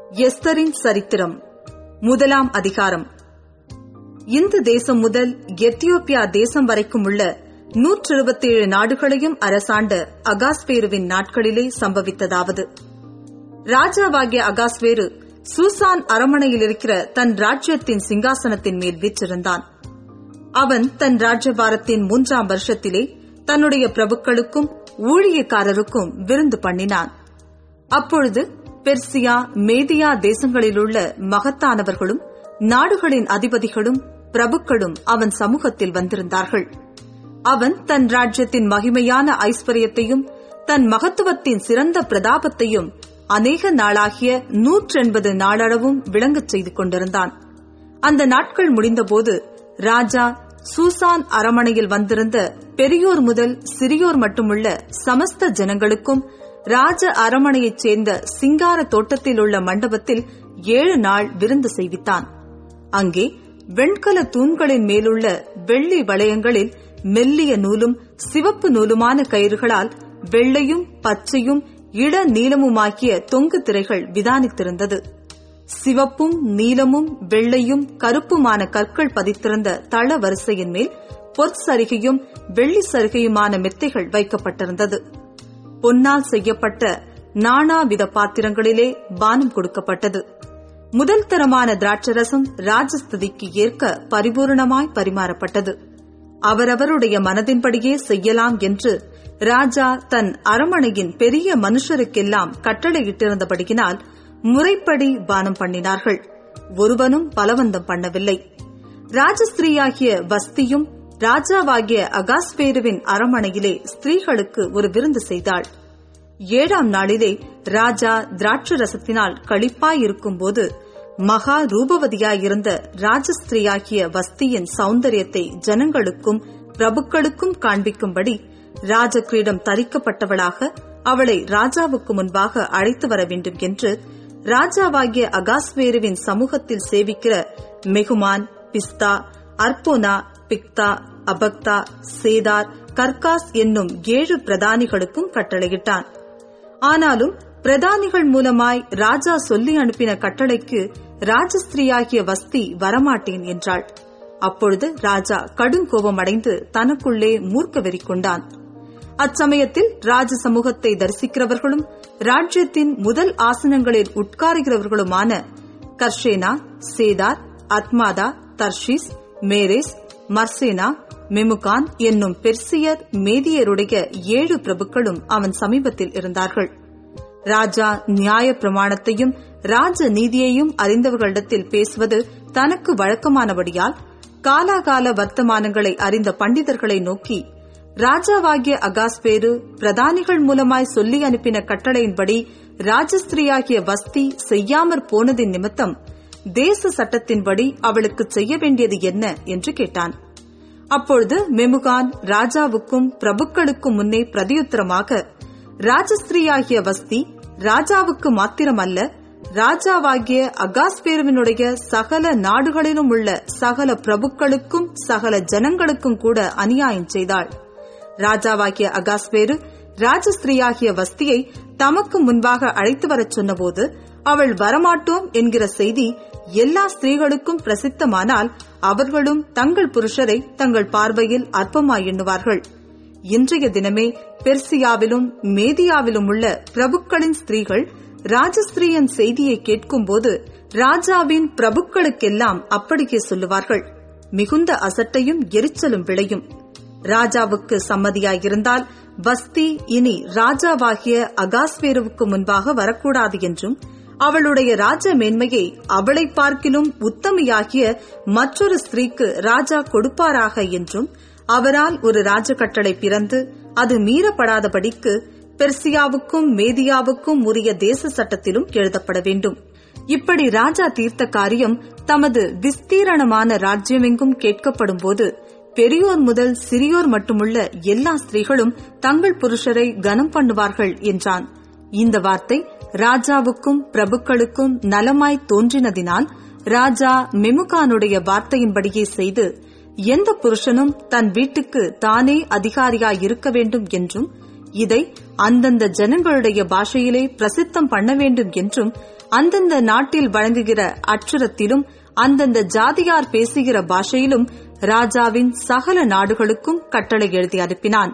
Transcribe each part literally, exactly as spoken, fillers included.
எஸ்தரின் சரித்திரம் முதலாம் அதிகாரம். இந்து தேசம் முதல் எத்தியோப்பியா தேசம் வரைக்கும் உள்ள நூற்று இருபத்தேழு நாடுகளையும் அரசாண்ட அகாஸ்வேருவின் நாட்களிலே சம்பவித்ததாவது. ராஜாவாகிய அகாஸ்வேரு சூசான் அரமனையில் இருக்கிற தன் ராஜ்யத்தின் சிங்காசனத்தின் மேல் வீற்றிருந்தான். அவன் தன் ராஜ்யபாரத்தின் மூன்றாம் வருஷத்திலே தன்னுடைய பிரபுக்களுக்கும் ஊழியக்காரருக்கும் விருந்து பண்ணினான். அப்பொழுது பெர்சியா, மேதியா தேசங்களிலுள்ள மகத்தானவர்களும் நாடுகளின் அதிபதிகளும் பிரபுக்களும் அவன் சமூகத்தில் வந்திருந்தார்கள். அவன் தன் ராஜ்யத்தின் மகிமையான ஐஸ்வர்யத்தையும் தன் மகத்துவத்தின் சிறந்த பிரதாபத்தையும் அநேக நாளாகிய நூற்றெண்பது நாளளவும் விளங்கச் செய்து கொண்டிருந்தான். அந்த நாட்கள் முடிந்தபோது ராஜா சூசான் அரமனையில் வந்திருந்த பெரியோர் முதல் சிறியோர் மட்டுமுள்ள சமஸ்த ஜனங்களுக்கும் ராஜ அரமனையைச் சேர்ந்த சிங்கார தோட்டத்தில் உள்ள மண்டபத்தில் ஏழு நாள் விருந்து செய்வித்தான். அங்கே வெண்கல தூண்களின் மேலுள்ள வெள்ளி வளையங்களில் மெல்லிய நூலும் சிவப்பு நூலுமான கயிறுகளால் வெள்ளையும் பச்சையும் இள நீலமுமாகிய தொங்கு திரைகள் விதானித்திருந்தது. சிவப்பும் நீலமும் வெள்ளையும் கருப்புமான கற்கள் பதித்திருந்த தள வரிசையின் மேல் பொற்சரிகையும் வெள்ளி சரிகையுமான மெத்தைகள் வைக்கப்பட்டிருந்தது. பொன்னால் செய்யப்பட்ட நானாவித பாத்திரங்களிலே பானம் கொடுக்கப்பட்டது. முதல் தரமான திராட்சரசம் ராஜஸ்திதிக்கு ஏற்க பரிபூர்ணமாய் பரிமாறப்பட்டது. அவரவருடைய மனதின்படியே செய்யலாம் என்று ராஜா தன் அரமனையின் பெரிய மனுஷருக்கெல்லாம் கட்டளையிட்டிருந்தபடியினால் முறைப்படி பானம் பண்ணினார்கள். ஒருவனும் பலவந்தம் பண்ணவில்லை. ராஜஸ்திரீயாகிய வஸ்தியும் ராஜாவாகிய அகாஸ்வேருவின் அரமனையிலே ஸ்திரீகளுக்கு ஒரு விருந்து செய்தாள். ஏழாம் நாளிலே ராஜா திராட்சரசத்தினால் களிப்பாயிருக்கும்போது மகா ரூபவதியாயிருந்த ராஜஸ்திரீயாகிய வஸ்தியின் சௌந்தரியத்தை ஜனங்களுக்கும் பிரபுக்களுக்கும் காண்பிக்கும்படி ராஜகிரீடம் தரிக்கப்பட்டவளாக அவளை ராஜாவுக்கு முன்பாக அழைத்து வர வேண்டும் என்று ராஜாவாகிய அகாஸ்வேருவின் சமூகத்தில் சேவிக்கிற மெகுமான், பிஸ்தா, அர்போனா, பிக்தா, அபக்தா, சேதார், கர்காஸ் என்னும் ஏழு பிரதானிகளுக்கும் கட்டளையிட்டான். ஆனாலும் பிரதானிகள் மூலமாய் ராஜா சொல்லி அனுப்பின கட்டளைக்கு ராஜஸ்திரீயாகிய வஸ்தி வரமாட்டேன் என்றாள். அப்பொழுது ராஜா கடுங்கோபமடைந்து தனக்குள்ளே மூர்க்க வெறி கொண்டான். அச்சமயத்தில் ராஜ சமூகத்தை தரிசிக்கிறவர்களும் ராஜ்யத்தின் முதல் ஆசனங்களில் உட்காருகிறவர்களுமான கர்ஷேனா, சேதார், அத்மாதா, தர்ஷீஸ், மேரேஸ், மர்சேனா, மெமுகான் என்னும் பெர்சியர் மேதியருடைய ஏழு பிரபுக்களும் அவன் சமீபத்தில் இருந்தார்கள். ராஜா நியாய பிரமாணத்தையும் ராஜ நீதியையும் அறிந்தவர்களிடத்தில் பேசுவது தனக்கு வழக்கமானபடியால் காலாகால வர்த்தமானங்களை அறிந்த பண்டிதர்களை நோக்கி, ராஜாவாகிய அகாஸ்வேரு பிரதானிகள் மூலமாய் சொல்லி அனுப்பின கட்டளையின்படி ராஜஸ்திரீயாகிய வஸ்தி செய்யாமற் போனதின் நிமித்தம் தேச சட்டத்தின்படி அவளுக்கு செய்ய வேண்டியது என்ன என்று கேட்டான். அப்பொழுது மெமுகான் ராஜாவுக்கும் பிரபுக்களுக்கும் முன்னே பிரதியுத்தரமாக, ராஜஸ்திரீயாகிய வஸ்தி ராஜாவுக்கு மாத்திரமல்ல, ராஜாவாகிய அகாஸ்வேருவினுடைய சகல நாடுகளிலும் உள்ள சகல பிரபுக்களுக்கும் சகல ஜனங்களுக்கும் கூட அநியாயம் செய்தாள். ராஜாவாகிய அகாஸ்வேரு ராஜஸ்திரீயாகிய வஸ்தியை தமக்கு முன்பாக அழைத்து வரச் சொன்னபோது அவள் வரமாட்டோம் என்கிற செய்தி எல்லா ஸ்திரீகளுக்கும் பிரசித்தமானால் அவர்களும் தங்கள் புருஷரை தங்கள் பார்வையில் அற்பமாய் எண்ணுவார்கள். இன்றைய தினமே பெர்சியாவிலும் மேதியாவிலும் உள்ள பிரபுக்களின் ஸ்திரீகள் ராஜஸ்திரீயின் செய்தியை கேட்கும்போது ராஜாவின் பிரபுக்களுக்கெல்லாம் அப்படியே சொல்லுவார்கள். மிகுந்த அசட்டையும் எரிச்சலும் விளையும். ராஜாவுக்கு சம்மதியாயிருந்தால் வஸ்தி இனி ராஜாவாகிய அகாஸ்வேருவுக்கு முன்பாக வரக்கூடாது என்றும், அவளுடைய ராஜ மேன்மையை அவளை பார்க்கிலும் உத்தமையாகிய மற்றொரு ஸ்திரீக்கு ராஜா கொடுப்பாராக என்றும், அவரால் ஒரு ராஜ கட்டளை பிறந்து அது மீறப்படாதபடிக்கு பெர்சியாவுக்கும் மேதியாவுக்கும் உரிய தேச சட்டத்திலும் எழுதப்பட வேண்டும். இப்படி ராஜா தீர்த்த காரியம் தமது விஸ்தீரணமான ராஜ்யமெங்கும் கேட்கப்படும் போது பெரியோர் முதல் சிறியோர் மட்டுமுள்ள எல்லா ஸ்திரீகளும் தங்கள் புருஷரை கனம் பண்ணுவார்கள் என்றான். இந்த வார்த்தை ராஜாவுக்கும் பிரபுக்களுக்கும் நலமாய் தோன்றினதினால் ராஜா மெமுகானுடைய வார்த்தையின்படியே செய்து, எந்த புருஷனும் தன் வீட்டுக்கு தானே அதிகாரியாயிருக்க வேண்டும் என்றும், இதை அந்தந்த ஜனங்களுடைய பாஷையிலே பிரசித்தம் பண்ண வேண்டும் என்றும், அந்தந்த நாட்டில் வழங்குகிற அட்சரத்திலும் அந்தந்த ஜாதியார் பேசுகிற பாஷையிலும் ராஜாவின் சகல நாடுகளுக்கும் கட்டளை எழுதி அனுப்பினான்.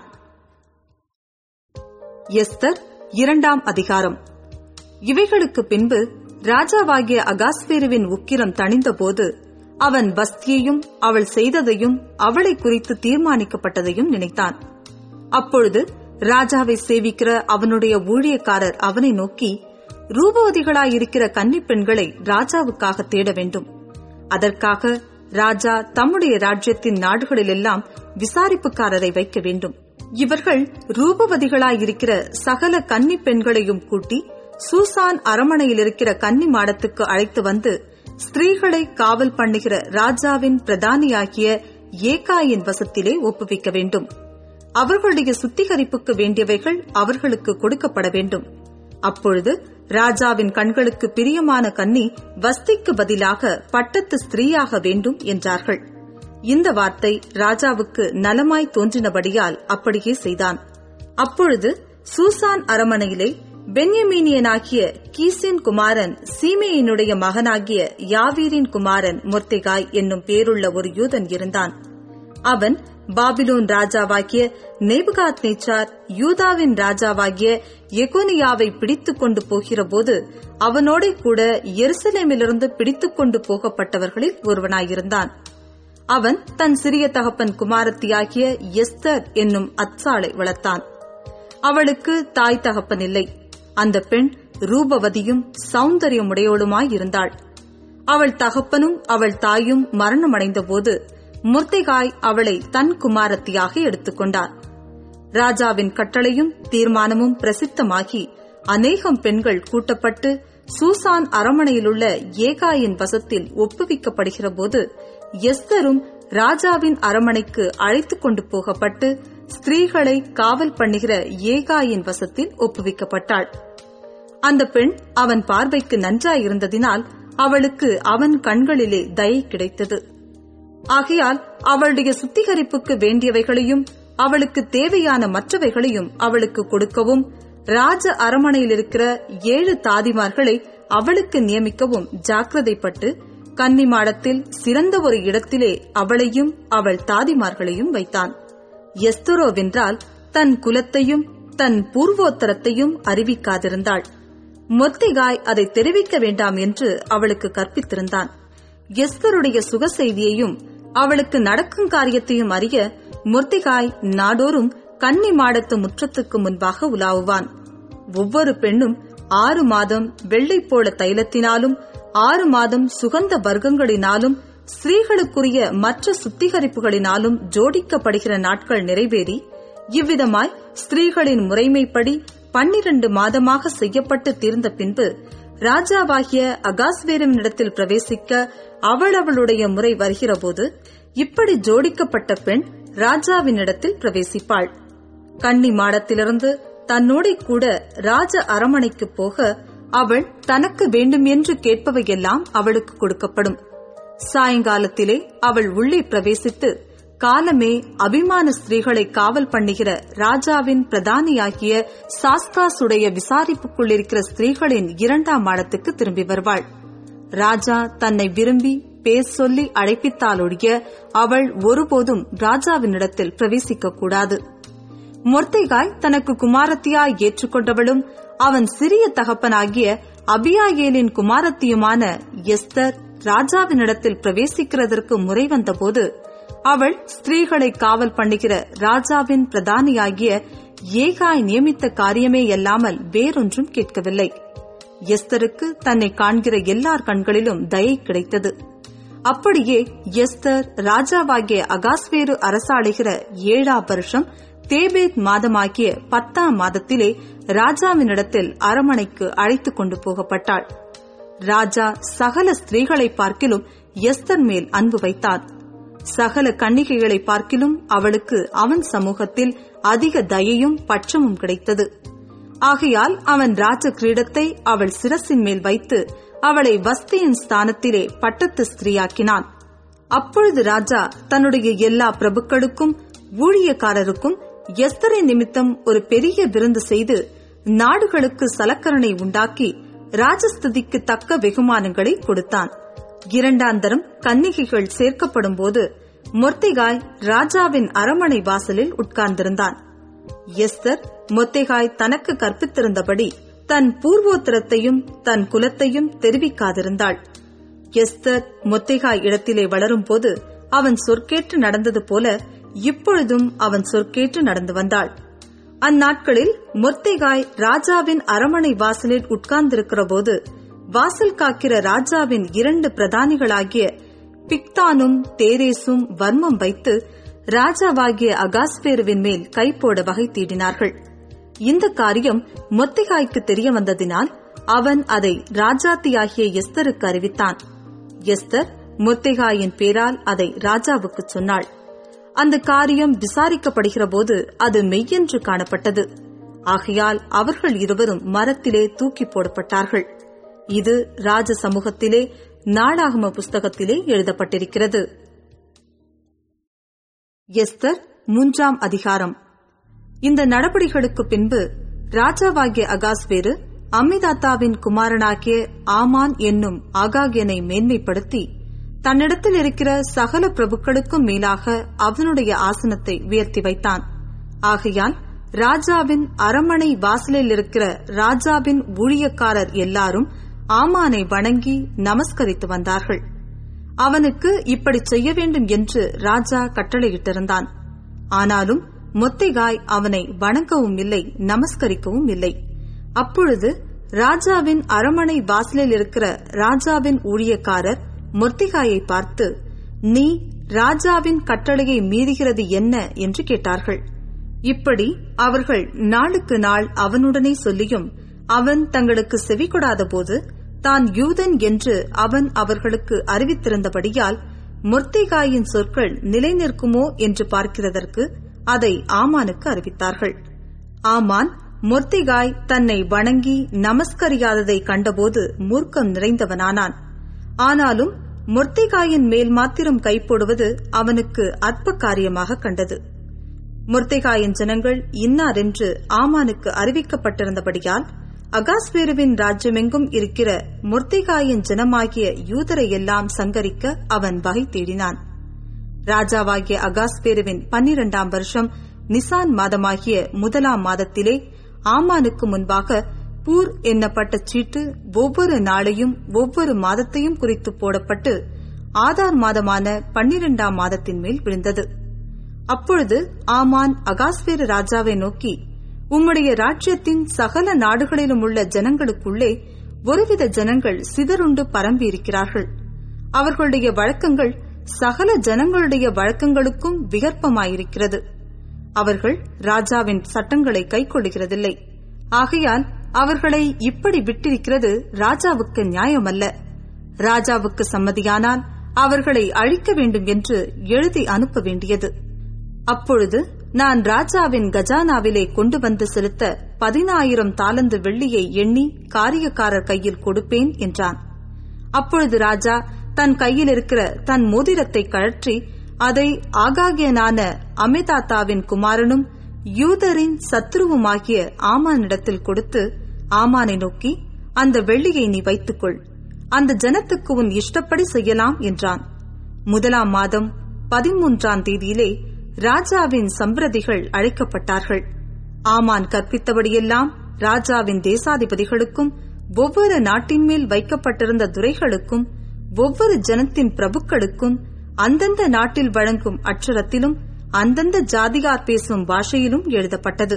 எஸ்தர் இரண்டாம் அதிகாரம். இவைகளுக்கு பின்பு ராஜாவாகிய அகாஸ்வேருவின் உக்கிரம் தணிந்தபோது அவன் வஸ்தியையும் அவள் செய்ததையும் அவளை குறித்து தீர்மானிக்கப்பட்டதையும் நினைத்தான். அப்பொழுது ராஜாவை சேவிக்கிற அவனுடைய ஊழியக்காரர் அவனை நோக்கி, ரூபவதிகளாயிருக்கிற கன்னிப் பெண்களை ராஜாவுக்காக தேட வேண்டும். அதற்காக ராஜா தம்முடைய ராஜ்யத்தின் நாடுகளிலெல்லாம் விசாரிப்புக்காரரை வைக்க வேண்டும். இவர்கள் ரூபவதிகளாயிருக்கிற சகல கன்னிப் பெண்களையும் கூட்டி சூசான் அரமனையில் இருக்கிற கன்னி மாடத்துக்கு அழைத்து வந்து ஸ்திரீகளை காவல் பண்ணுகிற ராஜாவின் பிரதானியாகிய ஏகாயின் வசத்திலே ஒப்புவிக்க வேண்டும். அவர்களுடைய சுத்திகரிப்புக்கு வேண்டியவைகள் அவர்களுக்கு கொடுக்கப்பட வேண்டும். அப்பொழுது ராஜாவின் கண்களுக்கு பிரியமான கன்னி வஸ்திக்கு பதிலாக பட்டத்து ஸ்திரீயாக வேண்டும் என்றார்கள். இந்த வார்த்தை ராஜாவுக்கு நலமாய் தோன்றினபடியால் அப்படியே செய்தான். அப்பொழுது சூசான் அரமனையிலே பென்யமீனியனாகிய கீசின் குமாரன் சீமேயினுடைய மகனாகிய யாவீரின் குமாரன் மொர்தெகாய் என்னும் பேருள்ள ஒரு யூதன் இருந்தான். அவன் பாபிலோன் ராஜாவாகிய நேபுகாத்நேச்சார் யூதாவின் ராஜாவாகிய எகோனியாவை பிடித்துக் கொண்டு போகிறபோது அவனோட கூட எருசலேமிலிருந்து பிடித்துக் கொண்டு போகப்பட்டவர்களில் ஒருவனாயிருந்தான். அவன் தன் சிறிய தகப்பன் குமாரத்தியாகிய எஸ்தர் என்னும் அத்சாளை வளர்த்தான். அவளுக்கு தாய் தகப்பன் இல்லை. அந்த பெண் ரூபவதியும் சௌந்தரியமுடையவளுமாயிருந்தாள். அவள் தகப்பனும் அவள் தாயும் மரணமடைந்தபோது மொர்தெகாய் அவளை தன் குமாரத்தியாக எடுத்துக்கொண்டார். ராஜாவின் கட்டளையும் தீர்மானமும் பிரசித்தமாகி அநேகம் பெண்கள் கூட்டப்பட்டு சூசான் அரமனையிலுள்ள ஏகாயின் வசத்தில் ஒப்புவிக்கப்படுகிற போது எஸ்தரும் ராஜாவின் அரமனைக்கு அழைத்துக் கொண்டு போகப்பட்டு ஸ்திரீகளை காவல் பண்ணுகிற ஏகாயின் வசத்தில் ஒப்புவிக்கப்பட்டாள். அந்த பெண் அவன் பார்வைக்கு நன்றாயிருந்ததினால் அவளுக்கு அவன் கண்களிலே தயை கிடைத்தது. ஆகையால் அவளுடைய சுத்திகரிப்புக்கு வேண்டியவைகளையும் அவளுக்கு தேவையான மற்றவைகளையும் அவளுக்கு கொடுக்கவும் ராஜ அரமனையில் இருக்கிற ஏழு தாதிமார்களை அவளுக்கு நியமிக்கவும் ஜாக்கிரதைப்பட்டு கன்னிமாடத்தில் சிறந்த ஒரு இடத்திலே அவளையும் அவள் தாதிமார்களையும் வைத்தான். எஸ்தரோவென்றால் தன் குலத்தையும் தன் பூர்வோத்தரத்தையும் அறிவிக்காதிருந்தாள். மொர்தெகாய் அதை தெரிவிக்க வேண்டாம் என்று அவளுக்கு கற்பித்திருந்தான். எஸ்தருடைய சுக செய்தியையும் அவளுக்கு நடக்கும் காரியத்தையும் அறிய மொர்தெகாய் நாடோறும் கன்னி மாடத்து முற்றத்துக்கு முன்பாக உலாவுவான். ஒவ்வொரு பெண்ணும் ஆறு மாதம் வெள்ளை போல தைலத்தினாலும் ஆறு மாதம் சுகந்த வர்க்கங்களினாலும் ஸ்திரீகளுக்குரிய மற்ற சுத்திகரிப்புகளினாலும் ஜோடிக்கப்படுகிற நாட்கள் நிறைவேறி இவ்விதமாய் ஸ்திரீகளின் முறைமைப்படி பன்னிரண்டு மாதமாக செய்யப்பட்டு தீர்ந்த பின்பு ராஜாவாகிய அகாஸ்வேருவினிடத்தில் பிரவேசிக்க அவள் அவளுடைய முறை வருகிறபோது இப்படி ஜோடிக்கப்பட்ட பெண் ராஜாவினிடத்தில் பிரவேசிப்பாள். கன்னி மாடத்திலிருந்து தன்னோட கூட ராஜ அரமனைக்கு போக அவள் தனக்கு வேண்டும் என்று கேட்பவையெல்லாம் அவளுக்கு கொடுக்கப்படும். சாயங்காலத்திலே அவள் உள்ளே பிரவேசித்து காலமே அபிமான ஸ்திரீகளை காவல் பண்ணுகிற ராஜாவின் பிரதானியாகிய சாஸ்காசுடைய விசாரிப்புக்குள்ளிருக்கிற ஸ்திரீகளின் இரண்டாம் மாடத்துக்கு திரும்பி வருவாள். ராஜா தன்னை விரும்பி பேர் சொல்லி அழைப்பித்தாலொழிய அவள் ஒருபோதும் ராஜாவினிடத்தில் பிரவேசிக்க கூடாது. மொர்தெகாய் தனக்கு குமாரத்தியாய் ஏற்றுக்கொண்டவளும் அவன் சிறிய தகப்பனாகிய அபியாயேலின் குமாரத்தியுமான எஸ்தர் ராஜாவினிடத்தில் பிரவேசிக்கிறதற்கு முறை வந்தபோது அவள் ஸ்திரீகளை காவல் பண்ணுகிற ராஜாவின் பிரதானியாகிய ஏகாய் நியமித்த காரியமே அல்லாமல் வேறொன்றும் கேட்கவில்லை. எஸ்தருக்கு தன்னை காண்கிற எல்லார் கண்களிலும் தயை கிடைத்தது. அப்படியே எஸ்தர் ராஜாவாகிய அகாஸ்வேரு அரசாளுகிற ஏழாம் வருஷம் தேபேத் மாதமாகிய பத்தாம் மாதத்திலே ராஜாவினிடத்தில் அரமனைக்கு அழைத்துக் கொண்டு போகப்பட்டாள். ராஜா சகல ஸ்திரீகளை பார்க்கிலும் எஸ்தர் மேல் அன்பு வைத்தான். சகல கன்னிகைகளை பார்க்கிலும் அவளுக்கு அவன் சமூகத்தில் அதிக தயையும் பட்சமும் கிடைத்தது. ஆகையால் அவன் ராஜ கிரீடத்தை அவள் சிரசின் மேல் வைத்து அவளை வஸ்தியின் ஸ்தானத்திலே பட்டத்து ஸ்திரீயாக்கினான். அப்பொழுது ராஜா தன்னுடைய எல்லா பிரபுக்களுக்கும் ஊழியக்காரருக்கும் எஸ்தரின் நிமித்தம் ஒரு பெரிய விருந்து செய்து நாடுகளுக்கு சலக்கரணை உண்டாக்கி ராஜஸ்துதிக்கு தக்க வெகுமானங்களை கொடுத்தான். இரண்டாந்தரம் கன்னிகைகள் சேர்க்கப்படும் போது மொர்தெகாய் ராஜாவின் அரமனை வாசலில் உட்கார்ந்திருந்தான். எஸ்தர் மொர்தெகாய் தனக்கு கற்பித்திருந்தபடி தன் பூர்வோத்தரத்தையும் தன் குலத்தையும் தெரிவிக்காதிருந்தாள். எஸ்தர் மொர்தெகாய் இடத்திலே வளரும் போது அவன் சொற்கேற்று நடந்தது போல இப்பொழுதும் அவன் சொற்கேற்று நடந்து வந்தாள். அந்நாட்களில் மொர்தெகாய் ராஜாவின் அரமனை வாசலில் உட்கார்ந்திருக்கிற போது வாசல் காக்கிற ராஜாவின் இரண்டு பிரதானிகளாகிய பிக்தானும் தேரேசும் வர்மம் வைத்து ராஜாவாகிய அகாஸ்வேருவின் மேல் கைப்போட வகை தீடினார்கள். இந்த காரியம் மொர்தெகாய்க்கு தெரிய வந்ததினால் அவன் அதை ராஜாத்தியாகிய எஸ்தருக்கு அறிவித்தான். எஸ்தர் மொர்தெகாயின் பேரால் அதை ராஜாவுக்கு சொன்னாள். அந்த காரியம் விசாரிக்கப்படுகிற போது அது மெய்யென்று காணப்பட்டது. ஆகையால் அவர்கள் இருவரும் மரத்திலே தூக்கி போடப்பட்டார்கள். இது ராஜ சமூகத்திலே நாளாகம புஸ்தகத்திலே எழுதப்பட்டிருக்கிறது. எஸ்தர் மூன்றாம் அதிகாரம். இந்த நடபடிகளுக்கு பின்பு ராஜாவாகிய அகாஸ்வேரு அம்மிதாத்தாவின் குமாரனாகிய ஆமான் என்னும் ஆகாகியனை மேன்மைப்படுத்தி தன்னிடத்தில் இருக்கிற சகல பிரபுக்களுக்கும் மேலாக அவனுடைய ஆசனத்தை உயர்த்தி வைத்தான். ஆகையால் ராஜாவின் அரமனை வாசலில் இருக்கிற ராஜாவின் ஊழியக்காரர் எல்லாரும் ஆமானை வணங்கி நமஸ்கரித்து வந்தார்கள். அவனுக்கு இப்படி செய்ய வேண்டும் என்று ராஜா கட்டளையிட்டிருந்தான். ஆனாலும் மொர்தெகாய் அவனை வணங்கவும் இல்லை, நமஸ்கரிக்கவும் இல்லை. அப்பொழுது ராஜாவின் அரமனை வாசலில் இருக்கிற ராஜாவின் ஊழியக்காரர் மொர்தெகாயை பார்த்து, நீ ராஜாவின் கட்டளையை மீறுகிறது என்ன என்று கேட்டார்கள். இப்படி அவர்கள் நாளுக்கு நாள் அவனுடனே சொல்லியும் அவன் தங்களுக்கு செவி கொடாத போது தான் யூதன் என்று அவன் அவர்களுக்கு அறிவித்திருந்தபடியால் மொர்தெகாயின் சொற்கள் நிலை நிற்குமோ என்று பார்க்கிறதற்கு அதை ஆமானுக்கு அறிவித்தார்கள். ஆமான் மொர்தெகாய் தன்னை வணங்கி நமஸ்கரியாததை கண்டபோது மூர்க்கம் நிறைந்தவனானான். ஆனாலும் மொர்தெகாயின் மேல் மாத்திரம் கைப்போடுவது அவனுக்கு அற்ப காரியமாக கண்டது. மொர்தெகாயின் ஜனங்கள் இன்னாரென்று ஆமானுக்கு அறிவிக்கப்பட்டிருந்தபடியால் அகாஸ்வேருவின் ராஜ்யமெங்கும் இருக்கிற மொர்தெகாயின் ஜனமாகிய யூதரை எல்லாம் சங்கரிக்க அவன் வகை தேடினான். ராஜாவாகிய அகாஸ்வேருவின் பன்னிரண்டாம் வருஷம் நிசான் மாதமாகிய முதலாம் மாதத்திலே ஆமானுக்கு முன்பாக பூர் என்னப்பட்ட சீட்டு ஒவ்வொரு நாளையும் ஒவ்வொரு மாதத்தையும் குறித்து போடப்பட்டு ஆதார் மாதமான பன்னிரண்டாம் மாதத்தின் மேல் விழுந்தது. அப்பொழுது ஆமான் அகாஸ்வேரு ராஜாவை நோக்கி, உம்முடைய ராஜ்யத்தின் சகல நாடுகளிலும் உள்ள ஜனங்களுக்குள்ளே ஒருவித ஜனங்கள் சிதறுண்டு பரம்பியிருக்கிறார்கள். அவர்களுடைய வழக்கங்கள் சகல ஜனங்களுடைய வழக்கங்களுக்கும் விகற்பமாயிருக்கிறது. அவர்கள் ராஜாவின் சட்டங்களை கைக்கொள்கிறதில்லை. ஆகையால் அவர்களை இப்படி விட்டிருக்கிறது ராஜாவுக்கு நியாயமல்ல. ராஜாவுக்கு சம்மதியானால் அவர்களை அழிக்க வேண்டும் என்று எழுதி அனுப்ப வேண்டியது. அப்பொழுது நான் ராஜாவின் கஜானாவிலே கொண்டு வந்து செலுத்த பதினாயிரம் தாலந்து வெள்ளியை எண்ணி காரியக்காரர் கையில் கொடுப்பேன் என்றான். அப்பொழுது ராஜா தன் கையில் இருக்கிற தன் மோதிரத்தை கழற்றி அதை ஆகாகியனான அம்மிதாத்தாவின் குமாரனும் யூதரின் சத்ருவுமாகிய ஆமானிடத்தில் கொடுத்து ஆமானை நோக்கி, அந்த வெள்ளியை நீ வைத்துக்கொள், அந்த ஜனத்துக்கு உன் இஷ்டப்படி செய்யலாம் என்றான். முதலாம் மாதம் பதிமூன்றாம் தேதியிலே ராஜாவின் சம்பிரதிகள் அழைக்கப்பட்டார்கள். ஆமான் கற்பித்தபடியெல்லாம் ராஜாவின் தேசாதிபதிகளுக்கும் ஒவ்வொரு நாட்டின் மேல் வைக்கப்பட்டிருந்த துரைகளுக்கும் ஒவ்வொரு ஜனத்தின் பிரபுக்களுக்கும் அந்தந்த நாட்டில் வழங்கும் அட்சரத்திலும் அந்தந்த ஜாதியார் பேசும் பாஷையிலும் எழுதப்பட்டது.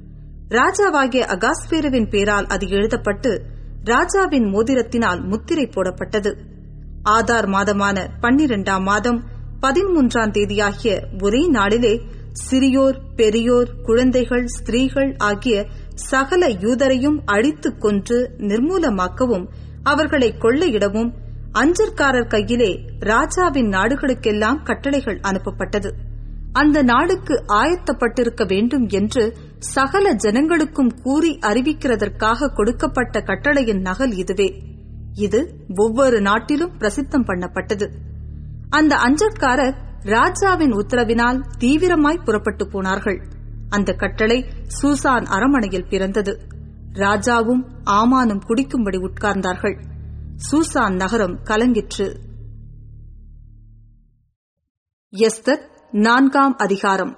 ராஜாவாகிய அகாஸ்வேருவின் பேரால் அது எழுதப்பட்டு ராஜாவின் மோதிரத்தினால் முத்திரை போடப்பட்டது. ஆதார் மாதமான பன்னிரண்டாம் மாதம் பதிமூன்றாம் தேதியாகிய ஒரே நாளிலே சிறியோர், பெரியோர், குழந்தைகள், ஸ்திரீகள் ஆகிய சகல யூதரையும் அழித்துக் கொன்று நிர்மூலமாக்கவும் அவர்களை கொள்ளையிடவும் அஞ்சற்காரர் கையிலே ராஜாவின் நாடுகளுக்கெல்லாம் கட்டளைகள் அனுப்பப்பட்டது. அந்த நாடுக்கு ஆயத்தப்பட்டிருக்க வேண்டும் என்று சகல ஜனங்களுக்கும் கூறி அறிவிக்கிறதற்காக கொடுக்கப்பட்ட கட்டளையின் நகல் இதுவே. இது ஒவ்வொரு நாட்டிலும் பிரசித்தம் பண்ணப்பட்டது. அந்த அஞ்சற்காரர் ராஜாவின் உத்தரவினால் தீவிரமாய் புறப்பட்டு போனார்கள். அந்த கட்டளை சூசான் அரமனையில் பிறந்தது. ராஜாவும் ஆமானும் குடிக்கும்படி உட்கார்ந்தார்கள். சூசான் நகரம் கலங்கிற்று. எஸ்தர் நான்காம் அதிகாரம்.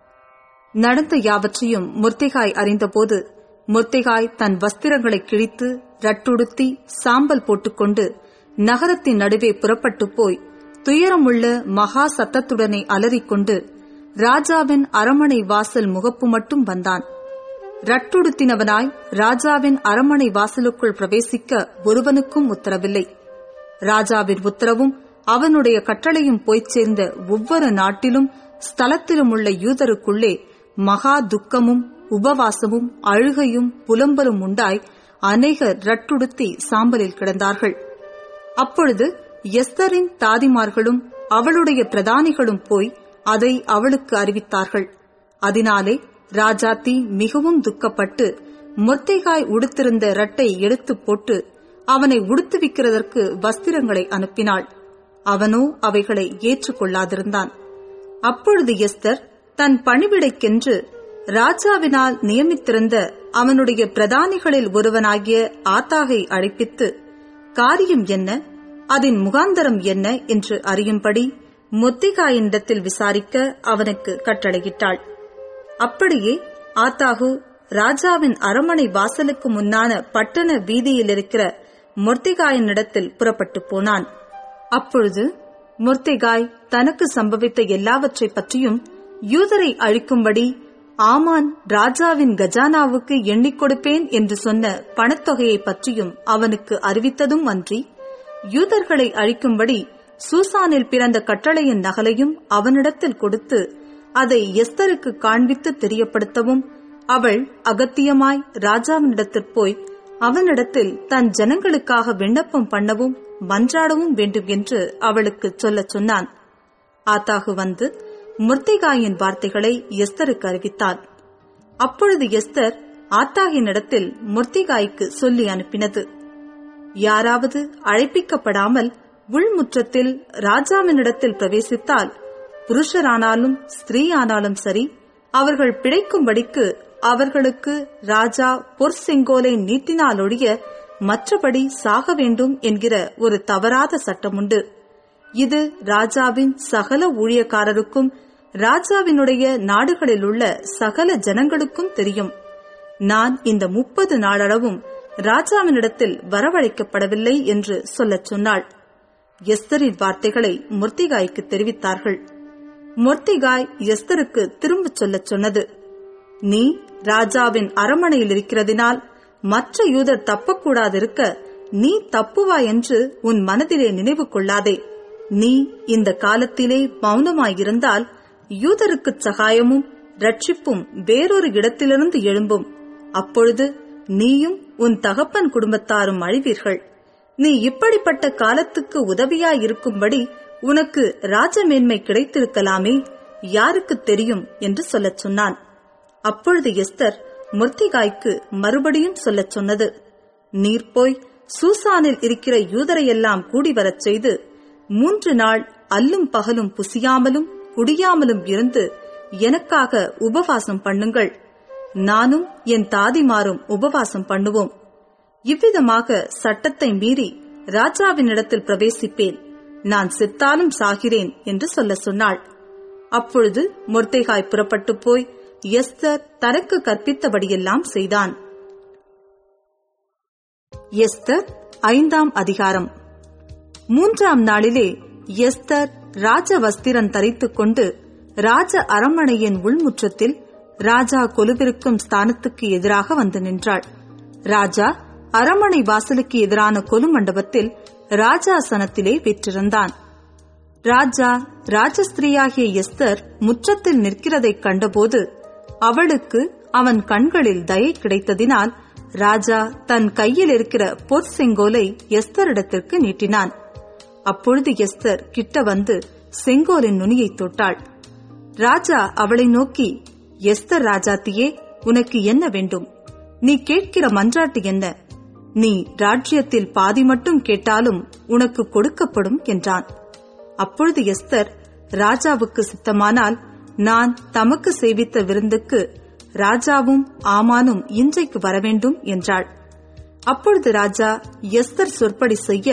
நடந்த யாவற்றையும் மொர்தெகாய் அறிந்தபோது, மொர்தெகாய் தன் வஸ்திரங்களை கிழித்து ரட்டுடுத்தி சாம்பல் போட்டுக்கொண்டு நகரத்தின் நடுவே புறப்பட்டு போய் துயரமுள்ள மகா சத்தத்துடனே அலறிக்கொண்டு ராஜாவின் அரமனை வாசல் முகப்பு மட்டும் வந்தான். ரட்டுடுத்தினவனாய் ராஜாவின் அரமனை வாசலுக்குள் பிரவேசிக்க ஒருவனுக்கும் உத்தரவில்லை. ராஜாவின் உத்தரவும் அவனுடைய கட்டளையும் போய்ச் சேர்ந்த ஒவ்வொரு நாட்டிலும் ஸ்தலத்திலும் உள்ள யூதருக்குள்ளே மகா துக்கமும் உபவாசமும் அழுகையும் புலம்பலும் உண்டாய் அநேகர் ரட்டுடுத்தி சாம்பலில் கிடந்தார்கள். அப்பொழுது எஸ்தரின் தாதிமார்களும் அவளுடைய பிரதானிகளும் போய் அதை அவளுக்கு அறிவித்தார்கள். அதனாலே ராஜாத்தி மிகவும் துக்கப்பட்டு மொர்தெகாய் உடுத்திருந்த ரட்டை எடுத்து போட்டு அவனை உடுத்துவிக்கிறதற்கு வஸ்திரங்களை அனுப்பினாள். அவனோ அவைகளை ஏற்றுக்கொள்ளாதிருந்தான். அப்பொழுது எஸ்தர் தன் பணிவிடைக்கென்று ராஜாவினால் நியமித்திருந்த அவனுடைய பிரதானிகளில் ஒருவனாகிய ஆத்தாகை அழைப்பித்து காரியம் என்ன, அதன் முகாந்தரம் என்ன என்று அறியும்படி மொர்தெகாயினிடத்தில் விசாரிக்க அவனுக்கு கட்டளையிட்டாள். அப்படியே ஆத்தாகு ராஜாவின் அரமனை வாசலுக்கு முன்னான பட்டண வீதியில் இருக்கிற மொர்தெகாயினிடத்தில் புறப்பட்டு போனான். அப்பொழுது மொர்தெகாய் தனக்கு சம்பவித்த எல்லாவற்றை பற்றியும் யூதரை அழிக்கும்படி ஆமான் ராஜாவின் கஜானாவுக்கு எண்ணிக் கொடுப்பேன் என்று சொன்ன பணத்தொகையை பற்றியும் அவனுக்கு அறிவித்ததும் அன்றி, யூதர்களை அழிக்கும்படி சூசானில் பிறந்த கட்டளையின் நகலையும் அவனிடத்தில் கொடுத்து அதை எஸ்தருக்கு காண்பித்து தெரியப்படுத்தவும், அவள் அகத்தியமாய் ராஜாவினிடத்தில் போய் அவனிடத்தில் தன் ஜனங்களுக்காக விண்ணப்பம் பண்ணவும் மன்றாடவும் வேண்டும் என்று அவளுக்கு சொல்லச் சொன்னான். ஆத்தாகு வந்து மொர்தெகாயின் வார்த்தைகளை எஸ்தருக்கு அறிவித்தான். அப்பொழுது எஸ்தர் ஆத்தாகினிடத்தில் மொர்தெகாய்க்கு சொல்லி அனுப்பினது: யாராவது அழைப்பிக்கப்படாமல் உள்முற்றத்தில் ராஜாவினிடத்தில் பிரவேசித்தால், புருஷரானாலும் ஸ்திரீயானாலும் சரி, அவர்கள் பிழைக்கும்படிக்கு அவர்களுக்கு ராஜா பொற் செங்கோலை நீட்டினாலொழிய மற்றபடி சாக வேண்டும் என்கிற ஒரு தவறாத சட்டமுண்டு. இது ராஜாவின் சகல ஊழியக்காரருக்கும் ராஜாவினுடைய நாடுகளில் உள்ள சகல ஜனங்களுக்கும் தெரியும். நான் இந்த முப்பது நாளளவும் ராஜாவினிடத்தில் வரவழைக்கப்படவில்லை என்று சொல்லச் சொன்னாள். எஸ்தரின் வார்த்தைகளை மொர்தெகாய்க்கு தெரிவித்தார்கள். மொர்தெகாய் எஸ்தருக்கு திரும்பச் சொல்லச் சொன்னது: நீ ராஜாவின் அரமனையில் இருக்கிறதினால் மற்ற யூதர் தப்பக்கூடாதிருக்க நீ தப்புவாய் என்று உன் மனதிலே நினைவு கொள்ளாதே. நீ இந்த காலத்திலே மௌனமாயிருந்தால் யூதருக்கு சகாயமும் ரட்சிப்பும் வேறொரு இடத்திலிருந்து எழும்பும். அப்பொழுது நீயும் உன் தகப்பன் குடும்பத்தாரும் அழிவீர்கள். நீ இப்படிப்பட்ட காலத்துக்கு உதவியாயிருக்கும்படி உனக்கு ராஜமேன்மை கிடைத்திருக்கலாமே, யாருக்கு தெரியும் என்று சொல்லச் சொன்னான். அப்பொழுது எஸ்தர் மொர்தெகாய்க்கு மறுபடியும் சொல்லச் சொன்னது: நீர் போய் சூசானில் இருக்கிற யூதரையெல்லாம் கூடி வரச் செய்து மூன்று நாள் அல்லும் பகலும் புசியாமலும் குடியாமலும் இருந்து எனக்காக உபவாசம் பண்ணுங்கள். நானும் என் தாதிமாரும் உபவாசம் பண்ணுவோம். இவ்விதமாக சட்டத்தை மீறி ராஜாவினிடத்தில் பிரவேசிப்பேன். நான் செத்தாலும் சாகிறேன் என்று சொல்ல சொன்னாள். அப்பொழுது மொர்தெகாய் புறப்பட்டு போய் எஸ்தர் தனக்கு கற்பித்தபடியெல்லாம் செய்தான். எஸ்தர் ஐந்தாம் அதிகாரம். மூன்றாம் நாளிலே எஸ்தர் ராஜ வஸ்திரம் தரித்துக் கொண்டு ராஜ அரண்மனையின் உள்முற்றத்தில் ராஜா கொலுவிருக்கும் ஸ்தானத்துக்கு எதிராக வந்து நின்றாள். ராஜா அரண்மனை வாசலுக்கு எதிரான கொலு மண்டபத்தில் ராஜாசனத்திலே வீற்றிருந்தான். ராஜா ராஜஸ்திரீயாகிய எஸ்தர் முற்றத்தில் நிற்கிறதைக் கண்டபோது அவளுக்கு அவன் கண்களில் தயை கிடைத்ததினால் ராஜா தன் கையில் இருக்கிற பொற் செங்கோலை எஸ்தரிடத்திற்கு நீட்டினான். அப்பொழுது எஸ்தர் கிட்ட வந்து செங்கோலின் நுனியை தொட்டாள். ராஜா அவளை நோக்கி, எஸ்தர் ராஜாத்தியே, உனக்கு என்ன வேண்டும்? நீ கேட்கிற மன்றாட்டு என்ன? நீ ராஜ்யத்தில் பாதி மட்டும் கேட்டாலும் உனக்கு கொடுக்கப்படும் என்றான். அப்பொழுது எஸ்தர், ராஜாவுக்கு சித்தமானால் நான் தமக்கு சேவித்த விருந்துக்கு ராஜாவும் ஆமானும் இன்றைக்கு வரவேண்டும் என்றாள். அப்பொழுது ராஜா எஸ்தர் சொற்படி செய்ய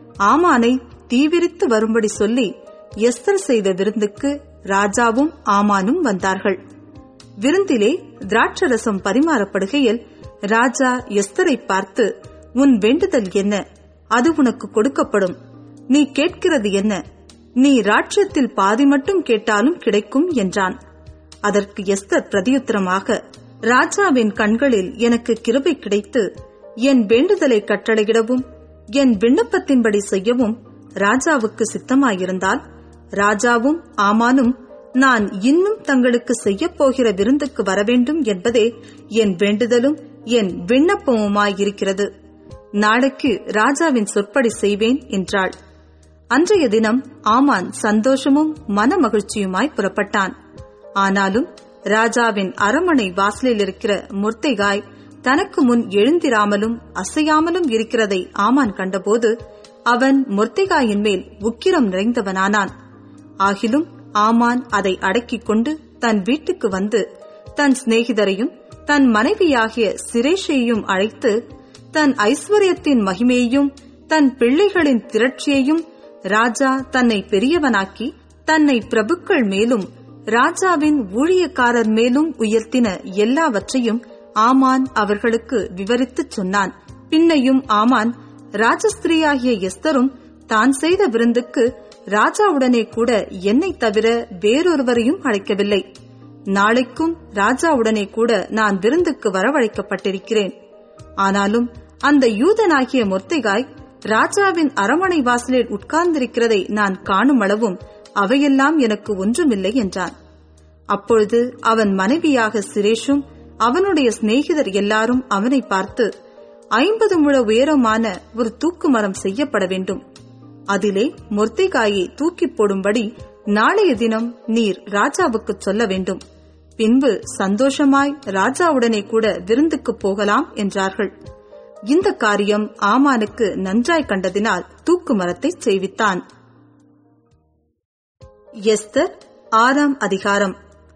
ஆமானை தீவிரித்து வரும்படி சொல்லி எஸ்தர் செய்த விருந்துக்கு ராஜாவும் ஆமானும் வந்தார்கள். விருந்திலே திராட்சரசம் பரிமாறப்படுகையில் ராஜா எஸ்தரை பார்த்து, உன் வேண்டுதல் என்ன? அது உனக்கு கொடுக்கப்படும். நீ கேட்கிறது என்ன? நீ ராட்சியத்தில் பாதி மட்டும் கேட்டாலும் கிடைக்கும் என்றான். அதற்கு எஸ்தர் பிரதியுத்தரமாக, ராஜாவின் கண்களில் எனக்கு கிருபை கிடைத்து என் வேண்டுதலை கட்டளையிடவும் என் விண்ணப்பத்தின்படி செய்யவும் ராஜாவுக்கு சித்தமாயிருந்தால் ராஜாவும் ஆமானும் நான் இன்னும் தங்களுக்கு செய்யப் போகிற விருந்துக்கு வரவேண்டும் என்பதே என் வேண்டுதலும் என் விண்ணப்பமுமாயிருக்கிறது. நாளைக்கு ராஜாவின் சொற்படி செய்வேன் என்றாள். அன்றைய தினம் ஆமான் சந்தோஷமும் மன மகிழ்ச்சியுமாய் புறப்பட்டான். ஆனாலும் ராஜாவின் அரமனை வாசலில் இருக்கிற மொர்தெகாய் தனக்கு முன் எழுந்திராமலும் அசையாமலும் இருக்கிறதை ஆமான் கண்டபோது அவன் மொர்தெகாயின் மேல் உக்கிரம் நிறைந்தவனானான். ஆகிலும் ஆமான் அதை அடக்கிக் கொண்டு தன் வீட்டுக்கு வந்து தன் சிநேகிதரையும் தன் மனைவியாகிய சிரேஷையும் அழைத்து தன் ஐஸ்வர்யத்தின் மகிமையையும் தன் பிள்ளைகளின் திரட்சியையும் ராஜா தன்னை பெரியவனாக்கி தன்னை பிரபுக்கள் மேலும் ராஜாவின் ஊழியக்காரர் மேலும் உயர்த்தின எல்லாவற்றையும் ஆமான் அவர்களுக்கு விவரித்துச் சொன்னான். பின்னையும் ஆமான் ராஜஸ்திரியாகிய எஸ்தரும் தான் செய்த விருந்துக்கு ராஜாவுடனே கூட என்னை தவிர வேறொருவரையும் அழைக்கவில்லை. நாளைக்கும் ராஜாவுடனே கூட நான் விருந்துக்கு வரவழைக்கப்பட்டிருக்கிறேன். ஆனாலும் அந்த யூதனாகிய மொர்தெகாய் ராஜாவின் அரமனை வாசலில் உட்கார்ந்திருக்கிறதை நான் காணும் அளவும் அவையெல்லாம் எனக்கு ஒன்றுமில்லை என்றான். அப்பொழுது அவன் மனைவியாக சிரேஷும் அவனுடைய சிநேகிதர் எல்லாரும் அவனை பார்த்து, ஐம்பது முழ உயரமான ஒரு தூக்கு மரம் செய்யப்பட வேண்டும். அதிலே மொர்தெகாயை தூக்கி போடும்படி நாளைய தினம் நீர் ராஜாவுக்கு சொல்ல வேண்டும். பின்பு சந்தோஷமாய் ராஜாவுடனே கூட விருந்துக்கு போகலாம் என்றார்கள். இந்த காரியம் ஆமானுக்கு நன்றாய் கண்டதினால் தூக்கு மரத்தை செய்வித்தான். எஸ்தர் ஆறாம் அதிகாரம்.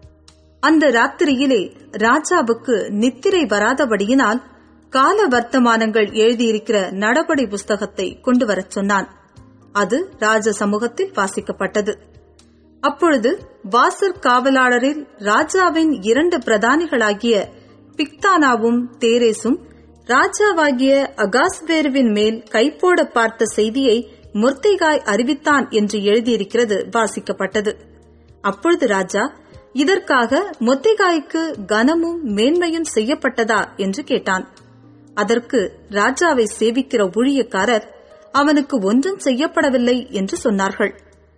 அந்த ராத்திரியிலே ராஜாவுக்கு நித்திரை வராதபடியினால் கால வர்த்தமானங்கள் எழுதியிருக்கிற நடபடி புஸ்தகத்தை கொண்டு வரச் சொன்னான். அது ராஜ சமூகத்தில் வாசிக்கப்பட்டது. அப்பொழுது வாசற் காவலாளரில் ராஜாவின் இரண்டு பிரதானிகளாகிய பிக்தானாவும் தேரேசும் ராஜாவாகிய அகாஸ்வேருவின் மேல் கைப்போட பார்த்த செய்தியை மொர்தெகாய் அறிவித்தான் என்று எழுதியிருக்கிறது வாசிக்கப்பட்டது. அப்பொழுது ராஜா, இதற்காக மொர்தெகாய்க்கு கனமும் மேன்மையும் செய்யப்பட்டதா என்று கேட்டான். அதற்கு ராஜாவை சேவிக்கிற ஊழியக்காரர், அவனுக்கு ஒன்றும் செய்யப்படவில்லை என்று சொன்னார்கள்.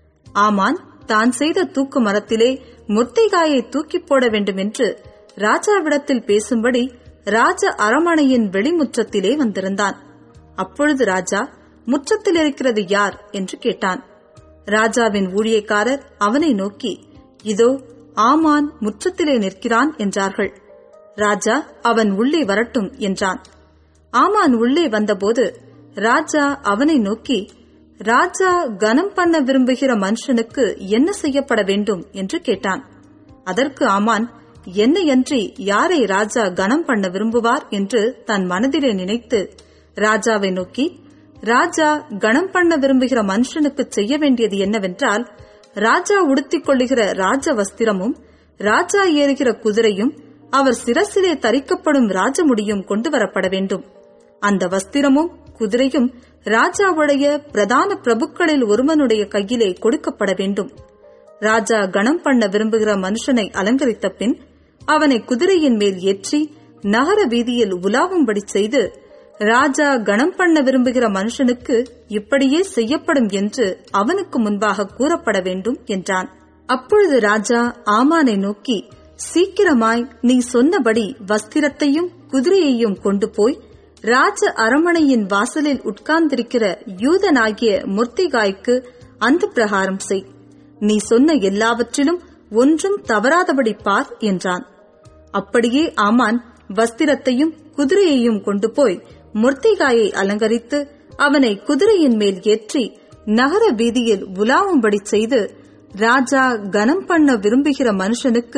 ஆமான் தான் செய்த தூக்கு மரத்திலே மொர்தெகாயை தூக்கி போட வேண்டும் என்று ராஜாவிடத்தில் பேசும்படி ராஜ அரமனையின் வெளிமுற்றத்திலே வந்திருந்தான். அப்பொழுது ராஜா, முற்றத்தில் இருக்கிறது யார் என்று கேட்டான். ராஜாவின் ஊழியக்காரர் அவனை நோக்கி, இதோ ஆமான் முற்றத்திலே நிற்கிறான் என்றார்கள். ராஜா, அவன் உள்ளே வரட்டும் என்றான். ஆமான் உள்ளே வந்தபோது ராஜா அவனை நோக்கி, ராஜா கனம் பண்ண விரும்புகிற மனுஷனுக்கு என்ன செய்யப்பட வேண்டும் என்று கேட்டான். அதற்கு ஆமான், என்னையன்றி யாரை ராஜா கனம் பண்ண விரும்புவார் என்று தன் மனதிலே நினைத்து ராஜாவை நோக்கி, ராஜா கனம் பண்ண விரும்புகிற மனுஷனுக்கு செய்ய வேண்டியது என்னவென்றால், ராஜா உடுத்திக் கொள்ளுகிற ராஜ வஸ்திரமும் ராஜா ஏறுகிற குதிரையும் அவர் சிரசிலே தரிக்கப்படும் ராஜமுடியும் கொண்டு வரப்பட வேண்டும். அந்த வஸ்திரமும் குதிரையும் ராஜாவுடைய பிரதான பிரபுக்களில் ஒருவனுடைய கையிலே கொடுக்கப்பட வேண்டும். ராஜா கனம் பண்ண விரும்புகிற மனுஷனை அலங்கரித்த பின் அவனை குதிரையின் மேல் ஏற்றி நகர வீதியில் உலாவும்படி செய்து, ராஜா கனம் பண்ண விரும்புகிற மனுஷனுக்கு இப்படியே செய்யப்படும் என்று அவனுக்கு முன்பாக கூறப்பட வேண்டும் என்றான். அப்பொழுது ராஜா ஆமானை நோக்கி, சீக்கிரமாய் நீ சொன்னபடி வஸ்திரத்தையும் குதிரையையும் கொண்டு போய் ராஜ அரமனையின் வாசலில் உட்கார்ந்திருக்கிற யூதனாகிய மொர்தெகாய்க்கு அந்த பிரகாரம் செய். நீ சொன்ன எல்லாவற்றிலும் ஒன்றும் தவறாதபடி பார் என்றான். அப்படியே ஆமான் வஸ்திரத்தையும் குதிரையையும் கொண்டு போய் மொர்தெகாயை அலங்கரித்து அவனை குதிரையின் மேல் ஏற்றி நகர வீதியில் உலாவும்படி செய்து, ராஜா கனம் பண்ண விரும்புகிற மனுஷனுக்கு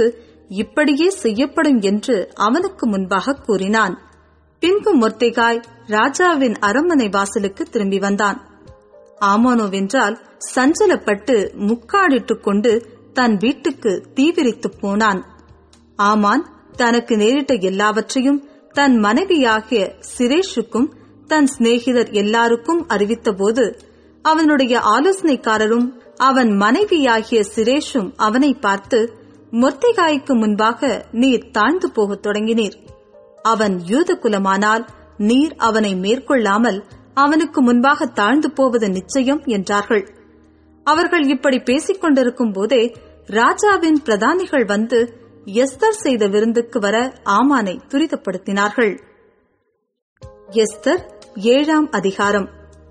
இப்படியே செய்யப்படும் என்று அவனுக்கு முன்பாக கூறினான். பின்பு மொர்தெகாய் ராஜாவின் அரண்மனை வாசலுக்கு திரும்பி வந்தான். ஆமானோவென்றால் சஞ்சலப்பட்டு முக்காடிட்டுக் கொண்டு தன் வீட்டுக்கு தீவிரித்து போனான். ஆமான் தனக்கு நேரிட்ட எல்லாவற்றையும் தன் மனைவியாகிய சிரேஷுக்கும் தன் சிநேகிதர் எல்லாருக்கும் அறிவித்தபோது அவனுடைய ஆலோசனைக்காரரும் அவன் மனைவியாகிய சிரேஷும் அவனை பார்த்து, மொர்தெகாய்க்கு முன்பாக நீர் தாழ்ந்து போகத் தொடங்கினீர். அவன் யூத குலமானால் நீர் அவனை மேற்கொள்ளாமல் அவனுக்கு முன்பாக தாழ்ந்து போவது நிச்சயம் என்றார்கள். அவர்கள் இப்படி பேசிக் கொண்டிருக்கும் போதே ராஜாவின் பிரதானிகள் வந்து எஸ்தர் செய்த விருந்துக்கு வர ஆமானை துரிதப்படுத்தினார்கள். எஸ்தர் ஏழாம் அதிகாரம்.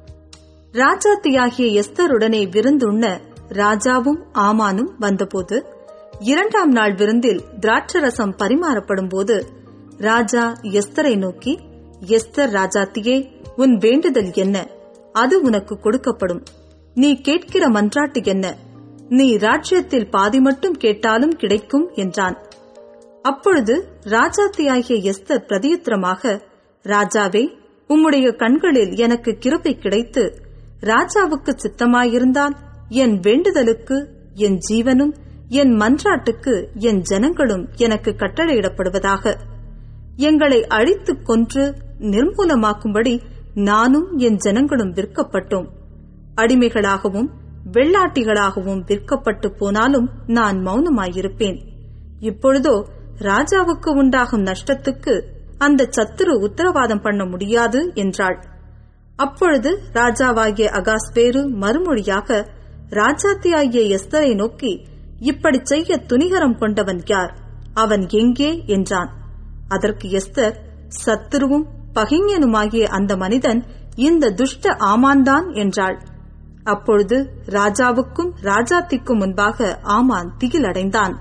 ராஜாத்தியாகிய எஸ்தருடனே விருந்துண்ண ராஜாவும் ஆமானும் வந்தபோது இரண்டாம் நாள் விருந்தில் திராட்சரசம் பரிமாறப்படும் போது ராஜா எஸ்தரை நோக்கி, எஸ்தர் ராஜாத்தியே, உன் வேண்டுதல் என்ன? அது உனக்கு கொடுக்கப்படும். நீ கேட்கிற மன்றாட்டு என்ன? நீ ராஜ்யத்தில் பாதி மட்டும் கேட்டாலும் கிடைக்கும் என்றான். அப்பொழுது ராஜாத்தியாகிய எஸ்தர் பிரதியுத்தரமாக, ராஜாவே, உம்முடைய கண்களில் எனக்கு கிருபை கிடைத்து ராஜாவுக்கு சித்தமாயிருந்தால் என் வேண்டுதலுக்கு என் ஜீவனும் என் மன்றாட்டுக்கு என் ஜனங்களும் எனக்கு கட்டளையிடப்படுவதாக. எங்களை அழித்துக் கொன்று நிர்மூலமாக்கும்படி நானும் என் ஜனங்களும் விற்கப்பட்டோம். அடிமைகளாகவும் வெள்ளாட்டிகளாகவும் விற்கப்பட்டு போனாலும் நான் மௌனமாயிருப்பேன். இப்பொழுதோ ராஜாவுக்கு உண்டாகும் நஷ்டத்துக்கு அந்த சத்துரு உத்தரவாதம் பண்ண முடியாது என்றாள். அப்பொழுது ராஜாவாகிய அகாஸ்வேரு மறுமொழியாக ராஜாத்தியாகிய எஸ்தரை நோக்கி, இப்படி செய்ய துணிகரம் கொண்டவன் யார்? அவன் எங்கே என்றான். அதற்கு எஸ்தர், சத்துருவும் பகைஞனுமாகிய அந்த மனிதன் இந்த துஷ்ட ஆமான்தான் என்றாள். அப்பொழுது ராஜாவுக்கும் ராஜாத்திக்கும் முன்பாக ஆமான் திகிலடைந்தான்.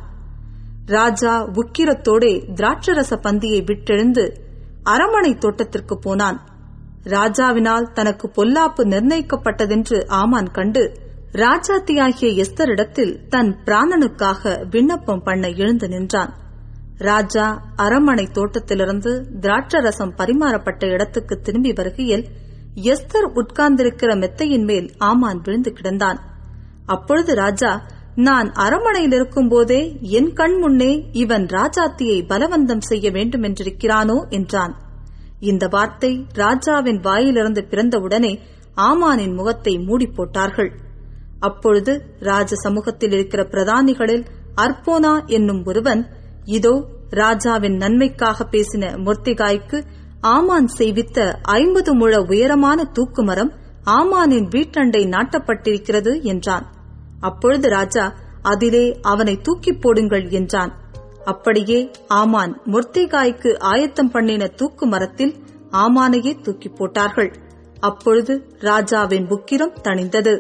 ராஜா உக்கிரத்தோடே திராட்சரச பந்தியை விட்டெழுந்து அரமனை தோட்டத்திற்கு போனான். ராஜாவினால் தனக்கு பொல்லாப்பு நிர்ணயிக்கப்பட்டதென்று ஆமான் கண்டு ராஜாத்தியாகிய எஸ்தரிடத்தில் தன் பிராணனுக்காக விண்ணப்பம் பண்ண எழுந்து நின்றான். ராஜா அரமனை தோட்டத்திலிருந்து திராட்சரசம் பரிமாறப்பட்ட இடத்துக்கு திரும்பி வருகையில் எஸ்தர் உட்கார்ந்திருக்கிற மெத்தையின் மேல் ஆமான் விழுந்து கிடந்தான். அப்பொழுது ராஜா, நான் அரமனையில் இருக்கும் போதே என் கண் முன்னே இவன் ராஜாத்தியை பலவந்தம் செய்ய வேண்டுமென்றிருக்கிறானோ என்றான். இந்த வார்த்தை ராஜாவின் வாயிலிருந்து பிறந்தவுடனே ஆமானின் முகத்தை மூடி போட்டார்கள். அப்பொழுது ராஜ சமூகத்தில் இருக்கிற பிரதானிகளில் அர்போனா என்னும் ஒருவன், இதோ ராஜாவின் நன்மைக்காக பேசின மொர்தெகாய்க்கு ஆமான் செய்வித்த ஐம்பது முழ உயரமான தூக்குமரம் ஆமானின் வீட்டண்டை நாட்டப்பட்டிருக்கிறது என்றான். அப்பொழுது ராஜா, அதிலே அவனை தூக்கி போடுங்கள் என்றான். அப்படியே ஆமான் மொர்தெகாய்க்கு ஆயத்தம் பண்ணின தூக்கு மரத்தில் ஆமானையே தூக்கி போட்டார்கள். அப்பொழுது ராஜாவின் உக்கிரம் தணிந்தது.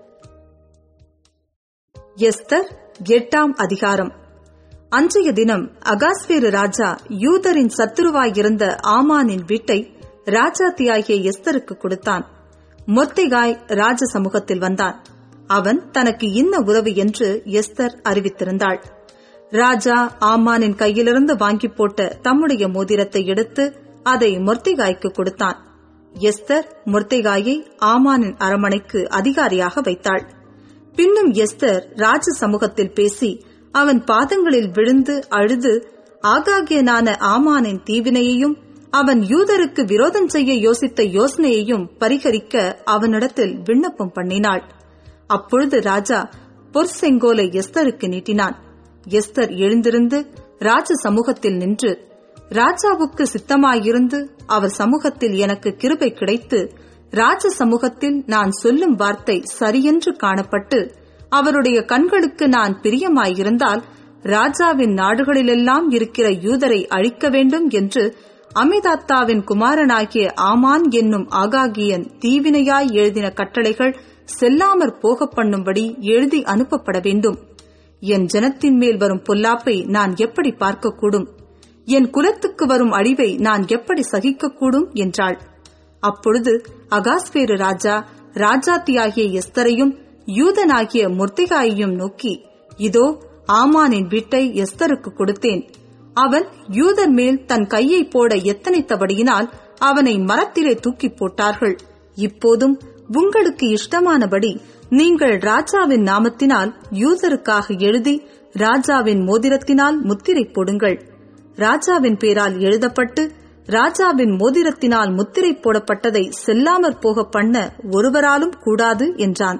எஸ்தர் எட்டாம் அதிகாரம். அன்றைய தினம் அகாஸ்வேரு ராஜா யூதரின் சத்துருவாயிருந்த ஆமானின் வீட்டை ராஜாத்தியாகிய எஸ்தருக்கு கொடுத்தான். மொர்தெகாய் ராஜ சமூகத்தில் வந்தான். அவன் தனக்கு இன்ன உறவு என்று எஸ்தர் அறிவித்திருந்தாள். ராஜா ஆமானின் கையிலிருந்து வாங்கி போட்ட தம்முடைய மோதிரத்தை எடுத்து அதை மொர்தெகாய்க்கு கொடுத்தான். எஸ்தர் மொர்தெகாயை ஆமானின் அரமனைக்கு அதிகாரியாக வைத்தாள். பின்னும் எஸ்தர் ராஜ சமூகத்தில் பேசி அவன் பாதங்களில் விழுந்து அழுது ஆகாகியனான ஆமானின் தீவினையையும் அவன் யூதருக்கு விரோதம் செய்ய யோசித்த யோசனையையும் பரிகரிக்க அவனிடத்தில் விண்ணப்பம் பண்ணினாள். அப்பொழுது ராஜா பொற்செங்கோலை எஸ்தருக்கு நீட்டினான். எஸ்தர் எழுந்திருந்து ராஜ சமூகத்தில் நின்று, ராஜாவுக்கு சித்தமாயிருந்து அவர் சமூகத்தில் எனக்கு கிருபை கிடைத்து ராஜ சமூகத்தில் நான் சொல்லும் வார்த்தை சரியென்று காணப்பட்டு அவருடைய கண்களுக்கு நான் பிரியமாயிருந்தால் ராஜாவின் நாடுகளிலெல்லாம் இருக்கிற யூதரை அழிக்க வேண்டும் என்று அமிதாத்தாவின் குமாரனாகிய ஆமான் என்னும் ஆகாகியன் தீவினையாய் எழுதின கட்டளைகள் செல்லாமற் போக பண்ணும்படி எழுதி அனுப்பப்பட வேண்டும். என் ஜனத்தின் மேல் வரும் பொல்லாப்பை நான் எப்படி பார்க்கக்கூடும்? என் குலத்துக்கு வரும் அழிவை நான் எப்படி சகிக்கக்கூடும் என்றாள். அப்பொழுது அகாஸ்வேரு ராஜா ராஜாத்தியாகிய எஸ்தரையும் யூதனாகிய மொர்தெகாயையும் நோக்கி, இதோ ஆமானின் வீட்டை எஸ்தருக்கு கொடுத்தேன். அவன் யூதர் மேல் தன் கையை போட எத்தனைத்தபடியினால் அவனை மரத்திலே தூக்கி போட்டார்கள். இப்போதும் உங்களுக்கு இஷ்டமானபடி நீங்கள் ராஜாவின் நாமத்தினால் யூதருக்காக எழுதி ராஜாவின் மோதிரத்தினால் முத்திரை போடுங்கள். ராஜாவின் பேரால் எழுதப்பட்டு ராஜாவின் மோதிரத்தினால் முத்திரை போடப்பட்டதை செல்லாமற் போக பண்ண ஒருவராலும் கூடாது என்றான்.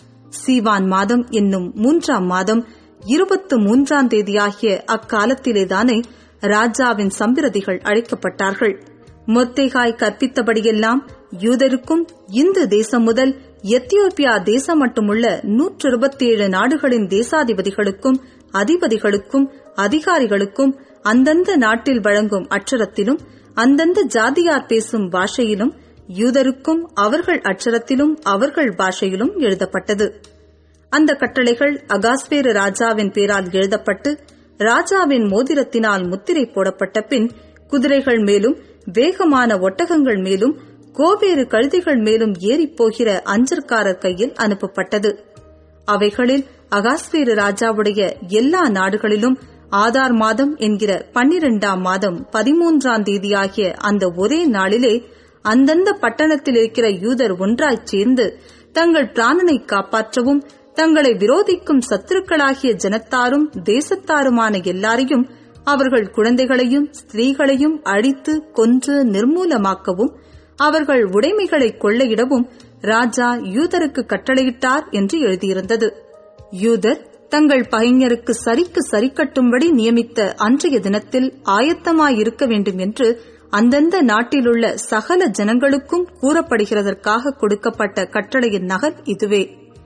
சீவான் மாதம் என்னும் மூன்றாம் மாதம் இருபத்து மூன்றாம் தேதியாகிய அக்காலத்திலேதானே ராஜாவின் சம்பிரதிகள் அழைக்கப்பட்டார்கள். மொர்தெகாய் கற்பித்தபடியெல்லாம் யூதருக்கும் இந்து தேசம் முதல் எத்தியோப்பியா தேசம் மட்டுமுள்ள நூற்று இருபத்தி ஏழு நாடுகளின் தேசாதிபதிகளுக்கும் அதிபதிகளுக்கும் அதிகாரிகளுக்கும் அந்தந்த நாட்டில் வழங்கும் அட்சரத்திலும் அந்தந்த ஜாதியார் பேசும் பாஷையிலும் யூதருக்கும் அவர்கள் அட்சரத்திலும் அவர்கள் பாஷையிலும் எழுதப்பட்டது. அந்த கட்டளைகள் அகாஸ்வேரு ராஜாவின் பேரால் எழுதப்பட்டு ராஜாவின் மோதிரத்தினால் முத்திரை போடப்பட்ட பின் குதிரைகள் மேலும் வேகமான ஒட்டகங்கள் மேலும் கோவேறு கழுதைகள் மேலும் ஏறிப்போகிற அஞ்சற்காரர் கையில் அனுப்பப்பட்டது. அவைகளில் அகாஸ்வேரு ராஜாவுடைய எல்லா நாடுகளிலும் ஆதார் மாதம் என்கிற பன்னிரண்டாம் மாதம் பதிமூன்றாம் தேதியாகிய அந்த ஒரே நாளிலே அந்தந்த பட்டணத்தில் இருக்கிற யூதர் ஒன்றாய்ச் சேர்ந்து தங்கள் பிராணனை காப்பாற்றவும் தங்களை விரோதிக்கும் சத்துருக்களாகிய ஜனத்தாரும் தேசத்தாருமான எல்லாரையும் அவர்கள் குழந்தைகளையும் ஸ்திரீகளையும் அழித்து கொன்று நிர்மூலமாக்கவும் அவர்கள் உடைமைகளை கொள்ளையிடவும் ராஜா யூதருக்கு கட்டளையிட்டார் என்று எழுதியிருந்தது. யூதர் தங்கள் பகைஞருக்கு சரிக்கு சரிக்கட்டும்படி நியமித்த அன்றைய தினத்தில் ஆயத்தமாயிருக்க வேண்டும் என்று அந்தந்த நாட்டிலுள்ள சகல ஜனங்களுக்கும் கூறப்படுகிறதற்காக கொடுக்கப்பட்ட கட்டளையின் நகல் இதுவே.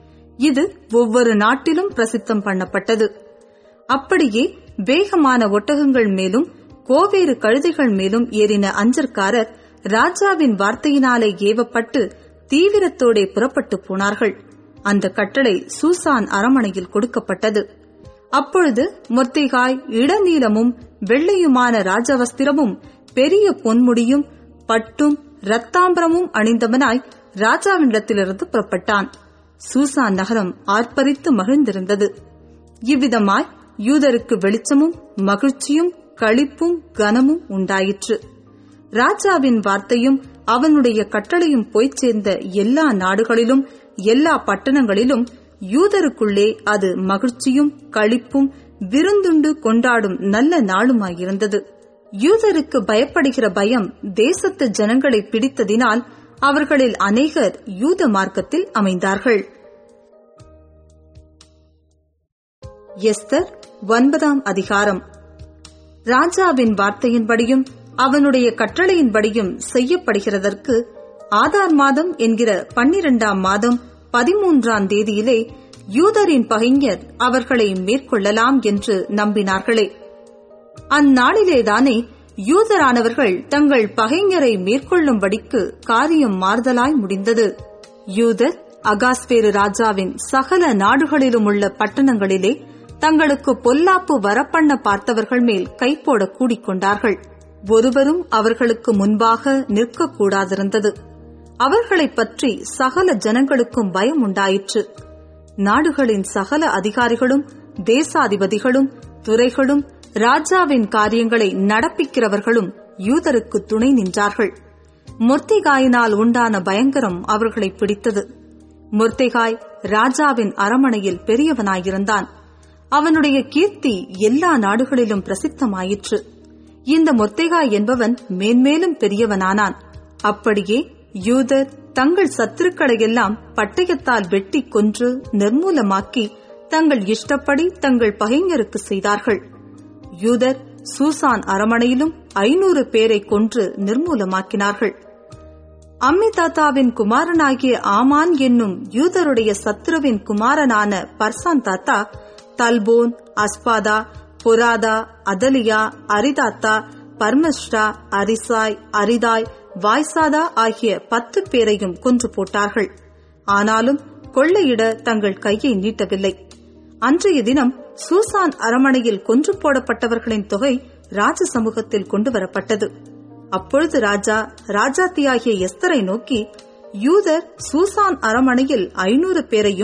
இது ஒவ்வொரு நாட்டிலும் பிரசித்தம் பண்ணப்பட்டது. அப்படியே வேகமான ஒட்டகங்கள் மேலும் கோவேறு கழுதைகள் மேலும் ஏறின அஞ்சற்காரர் ராஜாவின் வார்த்தையினாலே ஏவப்பட்டு தீவிரத்தோடே புறப்பட்டு போனார்கள். அந்த கட்டளை சூசான் அரமனையில் கொடுக்கப்பட்டது. அப்பொழுது மொர்தெகாய் இளநீலமும் வெள்ளையுமான ராஜவஸ்திரமும் பெரிய பொன்முடியும் பட்டும் இரத்தாம்பரமும் அணிந்தவனாய் ராஜாவினிடத்திலிருந்து புறப்பட்டான். சூசான் நகரம் ஆர்ப்பரித்து மகிழ்ந்திருந்தது. இவ்விதமாய் யூதருக்கு வெளிச்சமும் மகிழ்ச்சியும் களிப்பும் கனமும் உண்டாயிற்று. ராஜாவின் வார்த்தையும் அவனுடைய கட்டளையும் போய்ச் சேர்ந்த எல்லா நாடுகளிலும் எல்லா பட்டணங்களிலும் யூதருக்குள்ளே அது மகிழ்ச்சியும் களிப்பும் விருந்துண்டு கொண்டாடும் நல்ல நாளுமாயிருந்தது. யூதருக்கு பயப்படுகிற பயம் தேசத்து ஜனங்களை பிடித்ததினால் அவர்களில் அநேகர் யூத மார்க்கத்தில் அமைந்தார்கள். எஸ்தர் ஒன்பதாம் அதிகாரம். ராஜாவின் வார்த்தையின்படியும் அவனுடைய கட்டளையின்படியும் செய்யப்படுகிறதற்கு ஆதார் மாதம் என்கிற பன்னிரண்டாம் மாதம் பதிமூன்றாம் தேதியிலே யூதரின் பகைஞர் அவர்களை மேற்கொள்ளலாம் என்று நம்பினார்களே. அந்நாளிலேதானே யூதரானவர்கள் தங்கள் பகைஞரை மேற்கொள்ளும்படிக்கு காரியம் மாறுதலாய் முடிந்தது. யூதர் அகாஸ்வேரு ராஜாவின் சகல நாடுகளிலும் உள்ள பட்டணங்களிலே தங்களுக்கு பொல்லாப்பு வரப்பண்ண பார்த்தவர்கள் மேல் கைப்போட கூடிக்கொண்டார்கள். ஒருவரும் அவர்களுக்கு முன்பாக நிற்கக்கூடாதிருந்தது. அவர்களைப் பற்றி சகல ஜனங்களுக்கும் பயம் உண்டாயிற்று. நாடுகளின் சகல அதிகாரிகளும் தேசாதிபதிகளும் துரைகளும் ராஜாவின் காரியங்களை நடப்பிக்கிறவர்களும் யூதருக்கு துணை நின்றார்கள். மொர்தெகாயினால் உண்டான பயங்கரம் அவர்களை பிடித்தது. மொர்தெகாய் ராஜாவின் அரமனையில் பெரியவனாயிருந்தான். அவனுடைய கீர்த்தி எல்லா நாடுகளிலும் பிரசித்தமாயிற்று. இந்த மொர்தெகாய் என்பவன் மேன்மேலும் பெரியவனானான். அப்படியே யூதர் தங்கள் சத்துருக்களையெல்லாம் பட்டயத்தால் வெட்டி கொன்று நிர்மூலமாக்கி தங்கள் இஷ்டப்படி தங்கள் பகைஞருக்கு செய்தார்கள். யூதர் சூசான் அரமனையிலும் ஐநூறு பேரை கொன்று நிர்மூலமாக்கினார்கள். அம்மிதாத்தாவின் குமாரனாகிய ஆமான் என்னும் யூதருடைய சத்ருவின் குமாரனான பர்சான் தாத்தா தல்போன், அஸ்பாதா, பொராதா, அதலியா, அரிதாத்தா, பர்மஸ்டா, அரிசாய், அரிதாய், வாய்சாதா ஆகிய பத்து பேரையும் கொன்று போட்டார்கள். ஆனாலும் கொள்ளையிட தங்கள் கையை நீட்டவில்லை. அன்றைய தினம் சூசான் அரமனையில் கொன்று போடப்பட்டவர்களின் தொகை ராஜ சமூகத்தில் கொண்டு வரப்பட்டது. அப்பொழுது ராஜா ராஜாத்தியாகிய எஸ்தரை நோக்கி, யூதர் சூசான் அரமனையில் ஐநூறு பேரையும்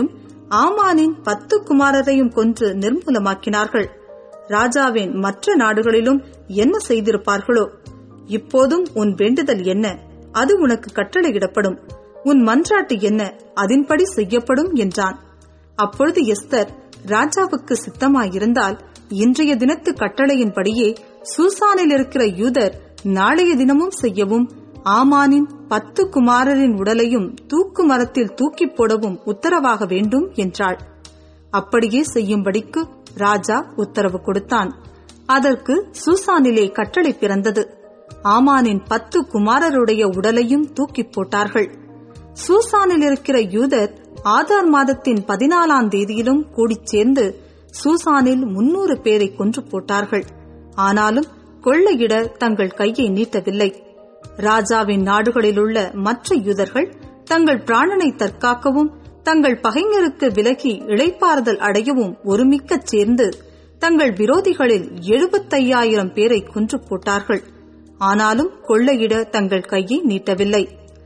ஆமானின் பத்து குமாரரையும் கொன்று நிர்மூலமாக்கினார்கள். ராஜாவின் மற்ற நாடுகளிலும் என்ன செய்திருப்பார்களோ. இப்போதும் உன் வேண்டுதல் என்ன, அது உனக்கு கட்டளையிடப்படும். உன் மன்றாட்டு என்ன, அதன்படி செய்யப்படும் என்றான். அப்பொழுது எஸ்தர், ராஜாவுக்கு சித்தமாயிருந்தால் இன்றைய தினத்து கட்டளையின்படியே சூசானில் இருக்கிற யூதர் நாளைய தினமும் செய்யவும், ஆமானின் பத்து குமாரரின் உடலையும் தூக்கு மரத்தில் தூக்கி போடவும் உத்தரவாக வேண்டும் என்றாள். அப்படியே செய்யும்படிக்கு ராஜா உத்தரவு கொடுத்தான். அதற்கு சூசானிலே கட்டளை பிறந்தது. ஆமானின் பத்து குமாரருடைய உடலையும் தூக்கி போட்டார்கள். சூசானில் இருக்கிற யூதர் ஆதார் மாதத்தின் பதினாலாம் தேதியிலும் கூடிச் சேர்ந்து சூசானில் முன்னூறு பேரை கொன்று போட்டார்கள். ஆனாலும் கொள்ளையிட தங்கள் கையை நீட்டவில்லை. ராஜாவின் நாடுகளிலுள்ள மற்ற யூதர்கள் தங்கள் பிராணனை தற்காக்கவும் தங்கள் பகைஞருக்கு விலகி இளைப்பாறுதல் அடையவும் ஒருமிக்கச் சேர்ந்து தங்கள் விரோதிகளில் எழுபத்தையாயிரம் பேரை கொன்று போட்டார்கள். ஆனாலும் கொள்ளையிட தங்கள் கையை நீட்டவில்லை.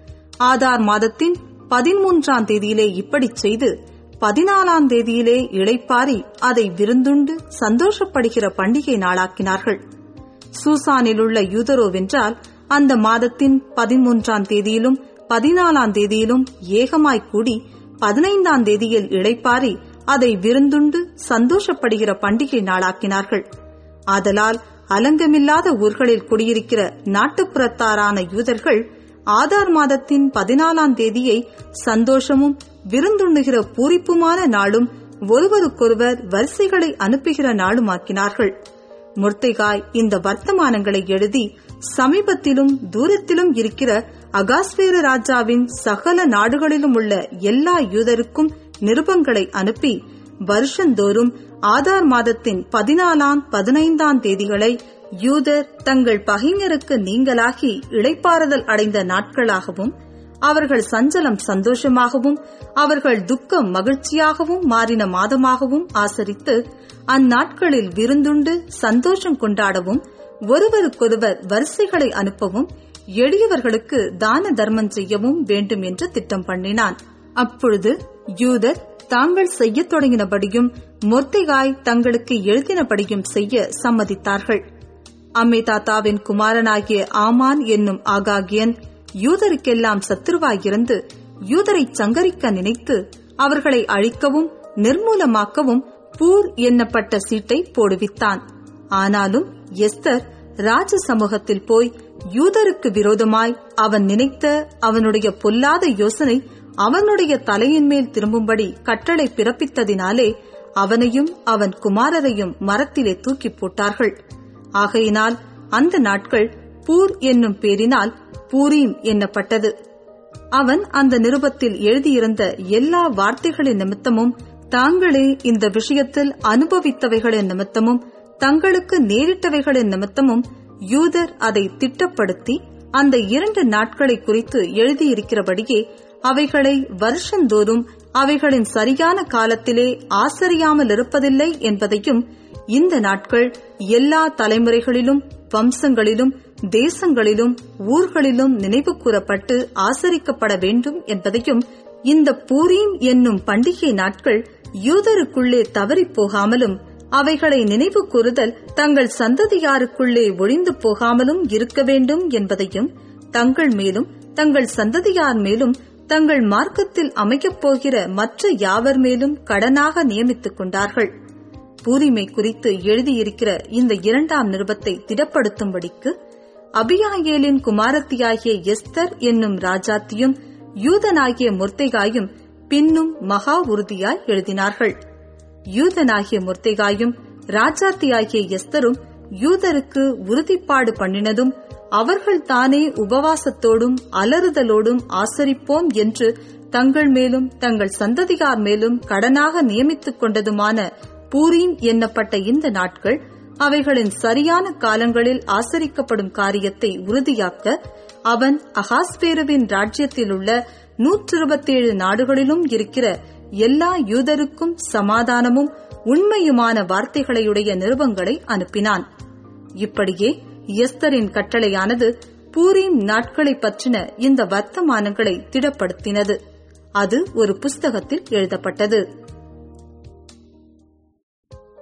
ஆதார் மாதத்தின் பதிமூன்றாம் தேதியிலே இப்படி செய்து பதினாலாம் தேதியிலே இளைப்பாரி அதை விருந்துண்டு சந்தோஷப்படுகிற பண்டிகை நாளாக்கினார்கள். சூசானிலுள்ள யூதரோவென்றால் அந்த மாதத்தின் பதிமூன்றாம் தேதியிலும் பதினாலாம் தேதியிலும் ஏகமாய் கூடி பதினைந்தாம் தேதியில் இளைப்பாரி அதை விருந்துண்டு சந்தோஷப்படுகிற பண்டிகை நாளாக்கினார்கள். ஆதலால் அலங்கமில்லாத ஊர்களில் குடியிருக்கிற நாட்டுப்புறத்தாரான யூதர்கள் ஆதார் மாதத்தின் பதினாலாம் தேதியை சந்தோஷமும் விருந்துண்ணுகிற பூரிப்புமான நாளும் ஒருவருக்கொருவர் வரிசைகளை அனுப்புகிற நாளுமாக்கினார்கள். மொர்தெகாய் இந்த வர்த்தமானங்களை எழுதி சமீபத்திலும் தூரத்திலும் இருக்கிற அகாஸ்வேரு ராஜாவின் சகல நாடுகளிலும் உள்ள எல்லா யூதருக்கும் நிருபங்களை அனுப்பி வருஷந்தோறும் ஆதார் மாதத்தின் பதினாலாம் பதினைந்தாம் தேதிகளை யூதர் தங்கள் பகைஞருக்கு நீங்களாகி இளைப்பாறுதல் அடைந்த நாட்களாகவும் அவர்கள் சஞ்சலம் சந்தோஷமாகவும் அவர்கள் துக்கம் மகிழ்ச்சியாகவும் மாறின மாதமாகவும் ஆசரித்து அந்நாட்களில் விருந்துண்டு சந்தோஷம் கொண்டாடவும் ஒருவருக்கொருவர் வரிசைகளை அனுப்பவும் எளியவர்களுக்கு தான தர்மம் செய்யவும் வேண்டும் என்று திட்டம் பண்ணினான். அப்பொழுது யூதர் தாங்கள் செய்யத் தொடங்கினபடியும் மொர்தெகாய் தங்களுக்கு எழுதினபடியும் செய்ய சம்மதித்தார்கள். அம்மெதாத்தாவின் குமாரனாகிய ஆமான் என்னும் ஆகாகியன் யூதருக்கெல்லாம் சத்துருவாயிருந்து யூதரை சங்கரிக்க நினைத்து அவர்களை அழிக்கவும் நிர்மூலமாக்கவும் பூர் என்னப்பட்ட சீட்டை போடுவித்தான். ஆனாலும் எஸ்தர் ராஜ சமூகத்தில் போய் யூதருக்கு விரோதமாய் அவன் நினைத்த அவனுடைய பொல்லாத யோசனை அவனுடைய தலையின் மேல் திரும்பும்படி கட்டளை பிறப்பித்ததினாலே அவனையும் அவன் குமாரரையும் மரத்திலே தூக்கி போட்டார்கள். ஆகையினால் அந்த நாட்கள் பூர் என்னும் பேரினால் பூரீம் என்னப்பட்டது. அவன் அந்த நிருபத்தில் எழுதியிருந்த எல்லா வார்த்தைகளின் நிமித்தமும் தாங்களே இந்த விஷயத்தில் அனுபவித்தவைகளின் நிமித்தமும் தங்களுக்கு நேரிட்டவைகளின் நிமித்தமும் யூதர் அதை திட்டப்படுத்தி அந்த இரண்டு நாட்களை குறித்து எழுதியிருக்கிறபடியே அவைகளை வருஷந்தோறும் அவைகளின் சரியான காலத்திலே ஆசரியாமல் இருப்பதில்லை என்பதையும் இந்த நாட்கள் எல்லா தலைமுறைகளிலும் வம்சங்களிலும் தேசங்களிலும் ஊர்களிலும் நினைவு கூறப்பட்டு ஆசரிக்கப்பட வேண்டும் என்பதையும் இந்த பூரீம் என்னும் பண்டிகை நாட்கள் யூதருக்குள்ளே தவறிப் போகாமலும் அவைகளை நினைவு கூறுதல் தங்கள் சந்ததியாருக்குள்ளே ஒழிந்து போகாமலும் இருக்க வேண்டும் என்பதையும் தங்கள் மேலும் தங்கள் சந்ததியார் மேலும் தங்கள் மார்க்கத்தில் அமைக்கப் போகிற மற்ற யாவர் மேலும் கடனாக நியமித்துக் கொண்டார்கள். பூரிமை குறித்து எழுதியிருக்கிற இந்த இரண்டாம் நிருபத்தை திடப்படுத்தும்படிக்கு அபியாயேலின் குமாரத்தியாகிய எஸ்தர் என்னும் ராஜாத்தியும் யூதனாகிய மொர்தெகாயும் பின்னும் மகா உறுதியாய் எழுதினார்கள். யூதனாகிய மொர்தெகாயும் ராஜாத்தியாகிய எஸ்தரும் யூதருக்கு உறுதிப்பாடு பண்ணினதும் அவர்கள் தானே உபவாசத்தோடும் அலறுதலோடும் ஆசரிப்போம் என்று தங்கள் மேலும் தங்கள் சந்ததியார் மேலும் கடனாக நியமித்துக் கொண்டதுமான பூரீம் என்னப்பட்ட இந்த நாட்கள் அவைகளின் சரியான காலங்களில் ஆசரிக்கப்படும் காரியத்தை உறுதியாக்க அவன் அகாஸ்வேருவின் ராஜ்யத்தில் உள்ள நூற்றி இருபத்தேழு நாடுகளிலும் இருக்கிற எல்லா யூதருக்கும் சமாதானமும் உண்மையுமான வார்த்தைகளையுடைய நிருபங்களை அனுப்பினான். இப்படியே எஸ்தரின் கட்டளையானது பூரீம் நாட்களை பற்றின இந்த வர்த்தமானங்களை திடப்படுத்தினது. அது ஒரு புஸ்தகத்தில் எழுதப்பட்டது.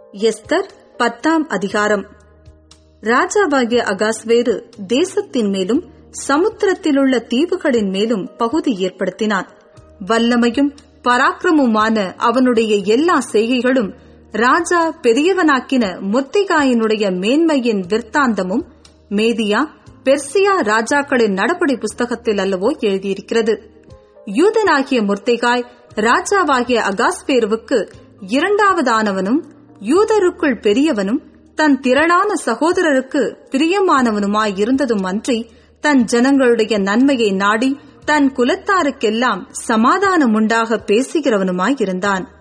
எஸ்தர் பத்தாம் அதிகாரம். ராஜாவாகிய அகாஸ்வேரு தேசத்தின் மேலும் சமுத்திரத்திலுள்ள தீவுகளின் மேலும் பகுதி ஏற்படுத்தினான். வல்லமையும் பராக்கிரமுமான அவனுடைய எல்லா செய்கைகளும் ராஜா பெரியவனாக்கின மொர்தெகாயினுடைய மேன்மையின் விற்த்தாந்தமும் மேதியா பெர்சியா ராஜாக்களின் நடபடி புஸ்தகத்தில் அல்லவோ எழுதியிருக்கிறது. யூதனாகிய மொர்தெகாய் ராஜாவாகிய அகாஸ்வேருவுக்கு இரண்டாவதானவனும் யூதருக்குள் பெரியவனும் தன் திரளான சகோதரருக்கு பிரியமானவனுமாயிருந்ததும் அன்றி தன் ஜனங்களுடைய நன்மையை நாடி தன் குலத்தாருக்கெல்லாம் சமாதானம் உண்டாக பேசுகிறவனுமாயிருந்தான்.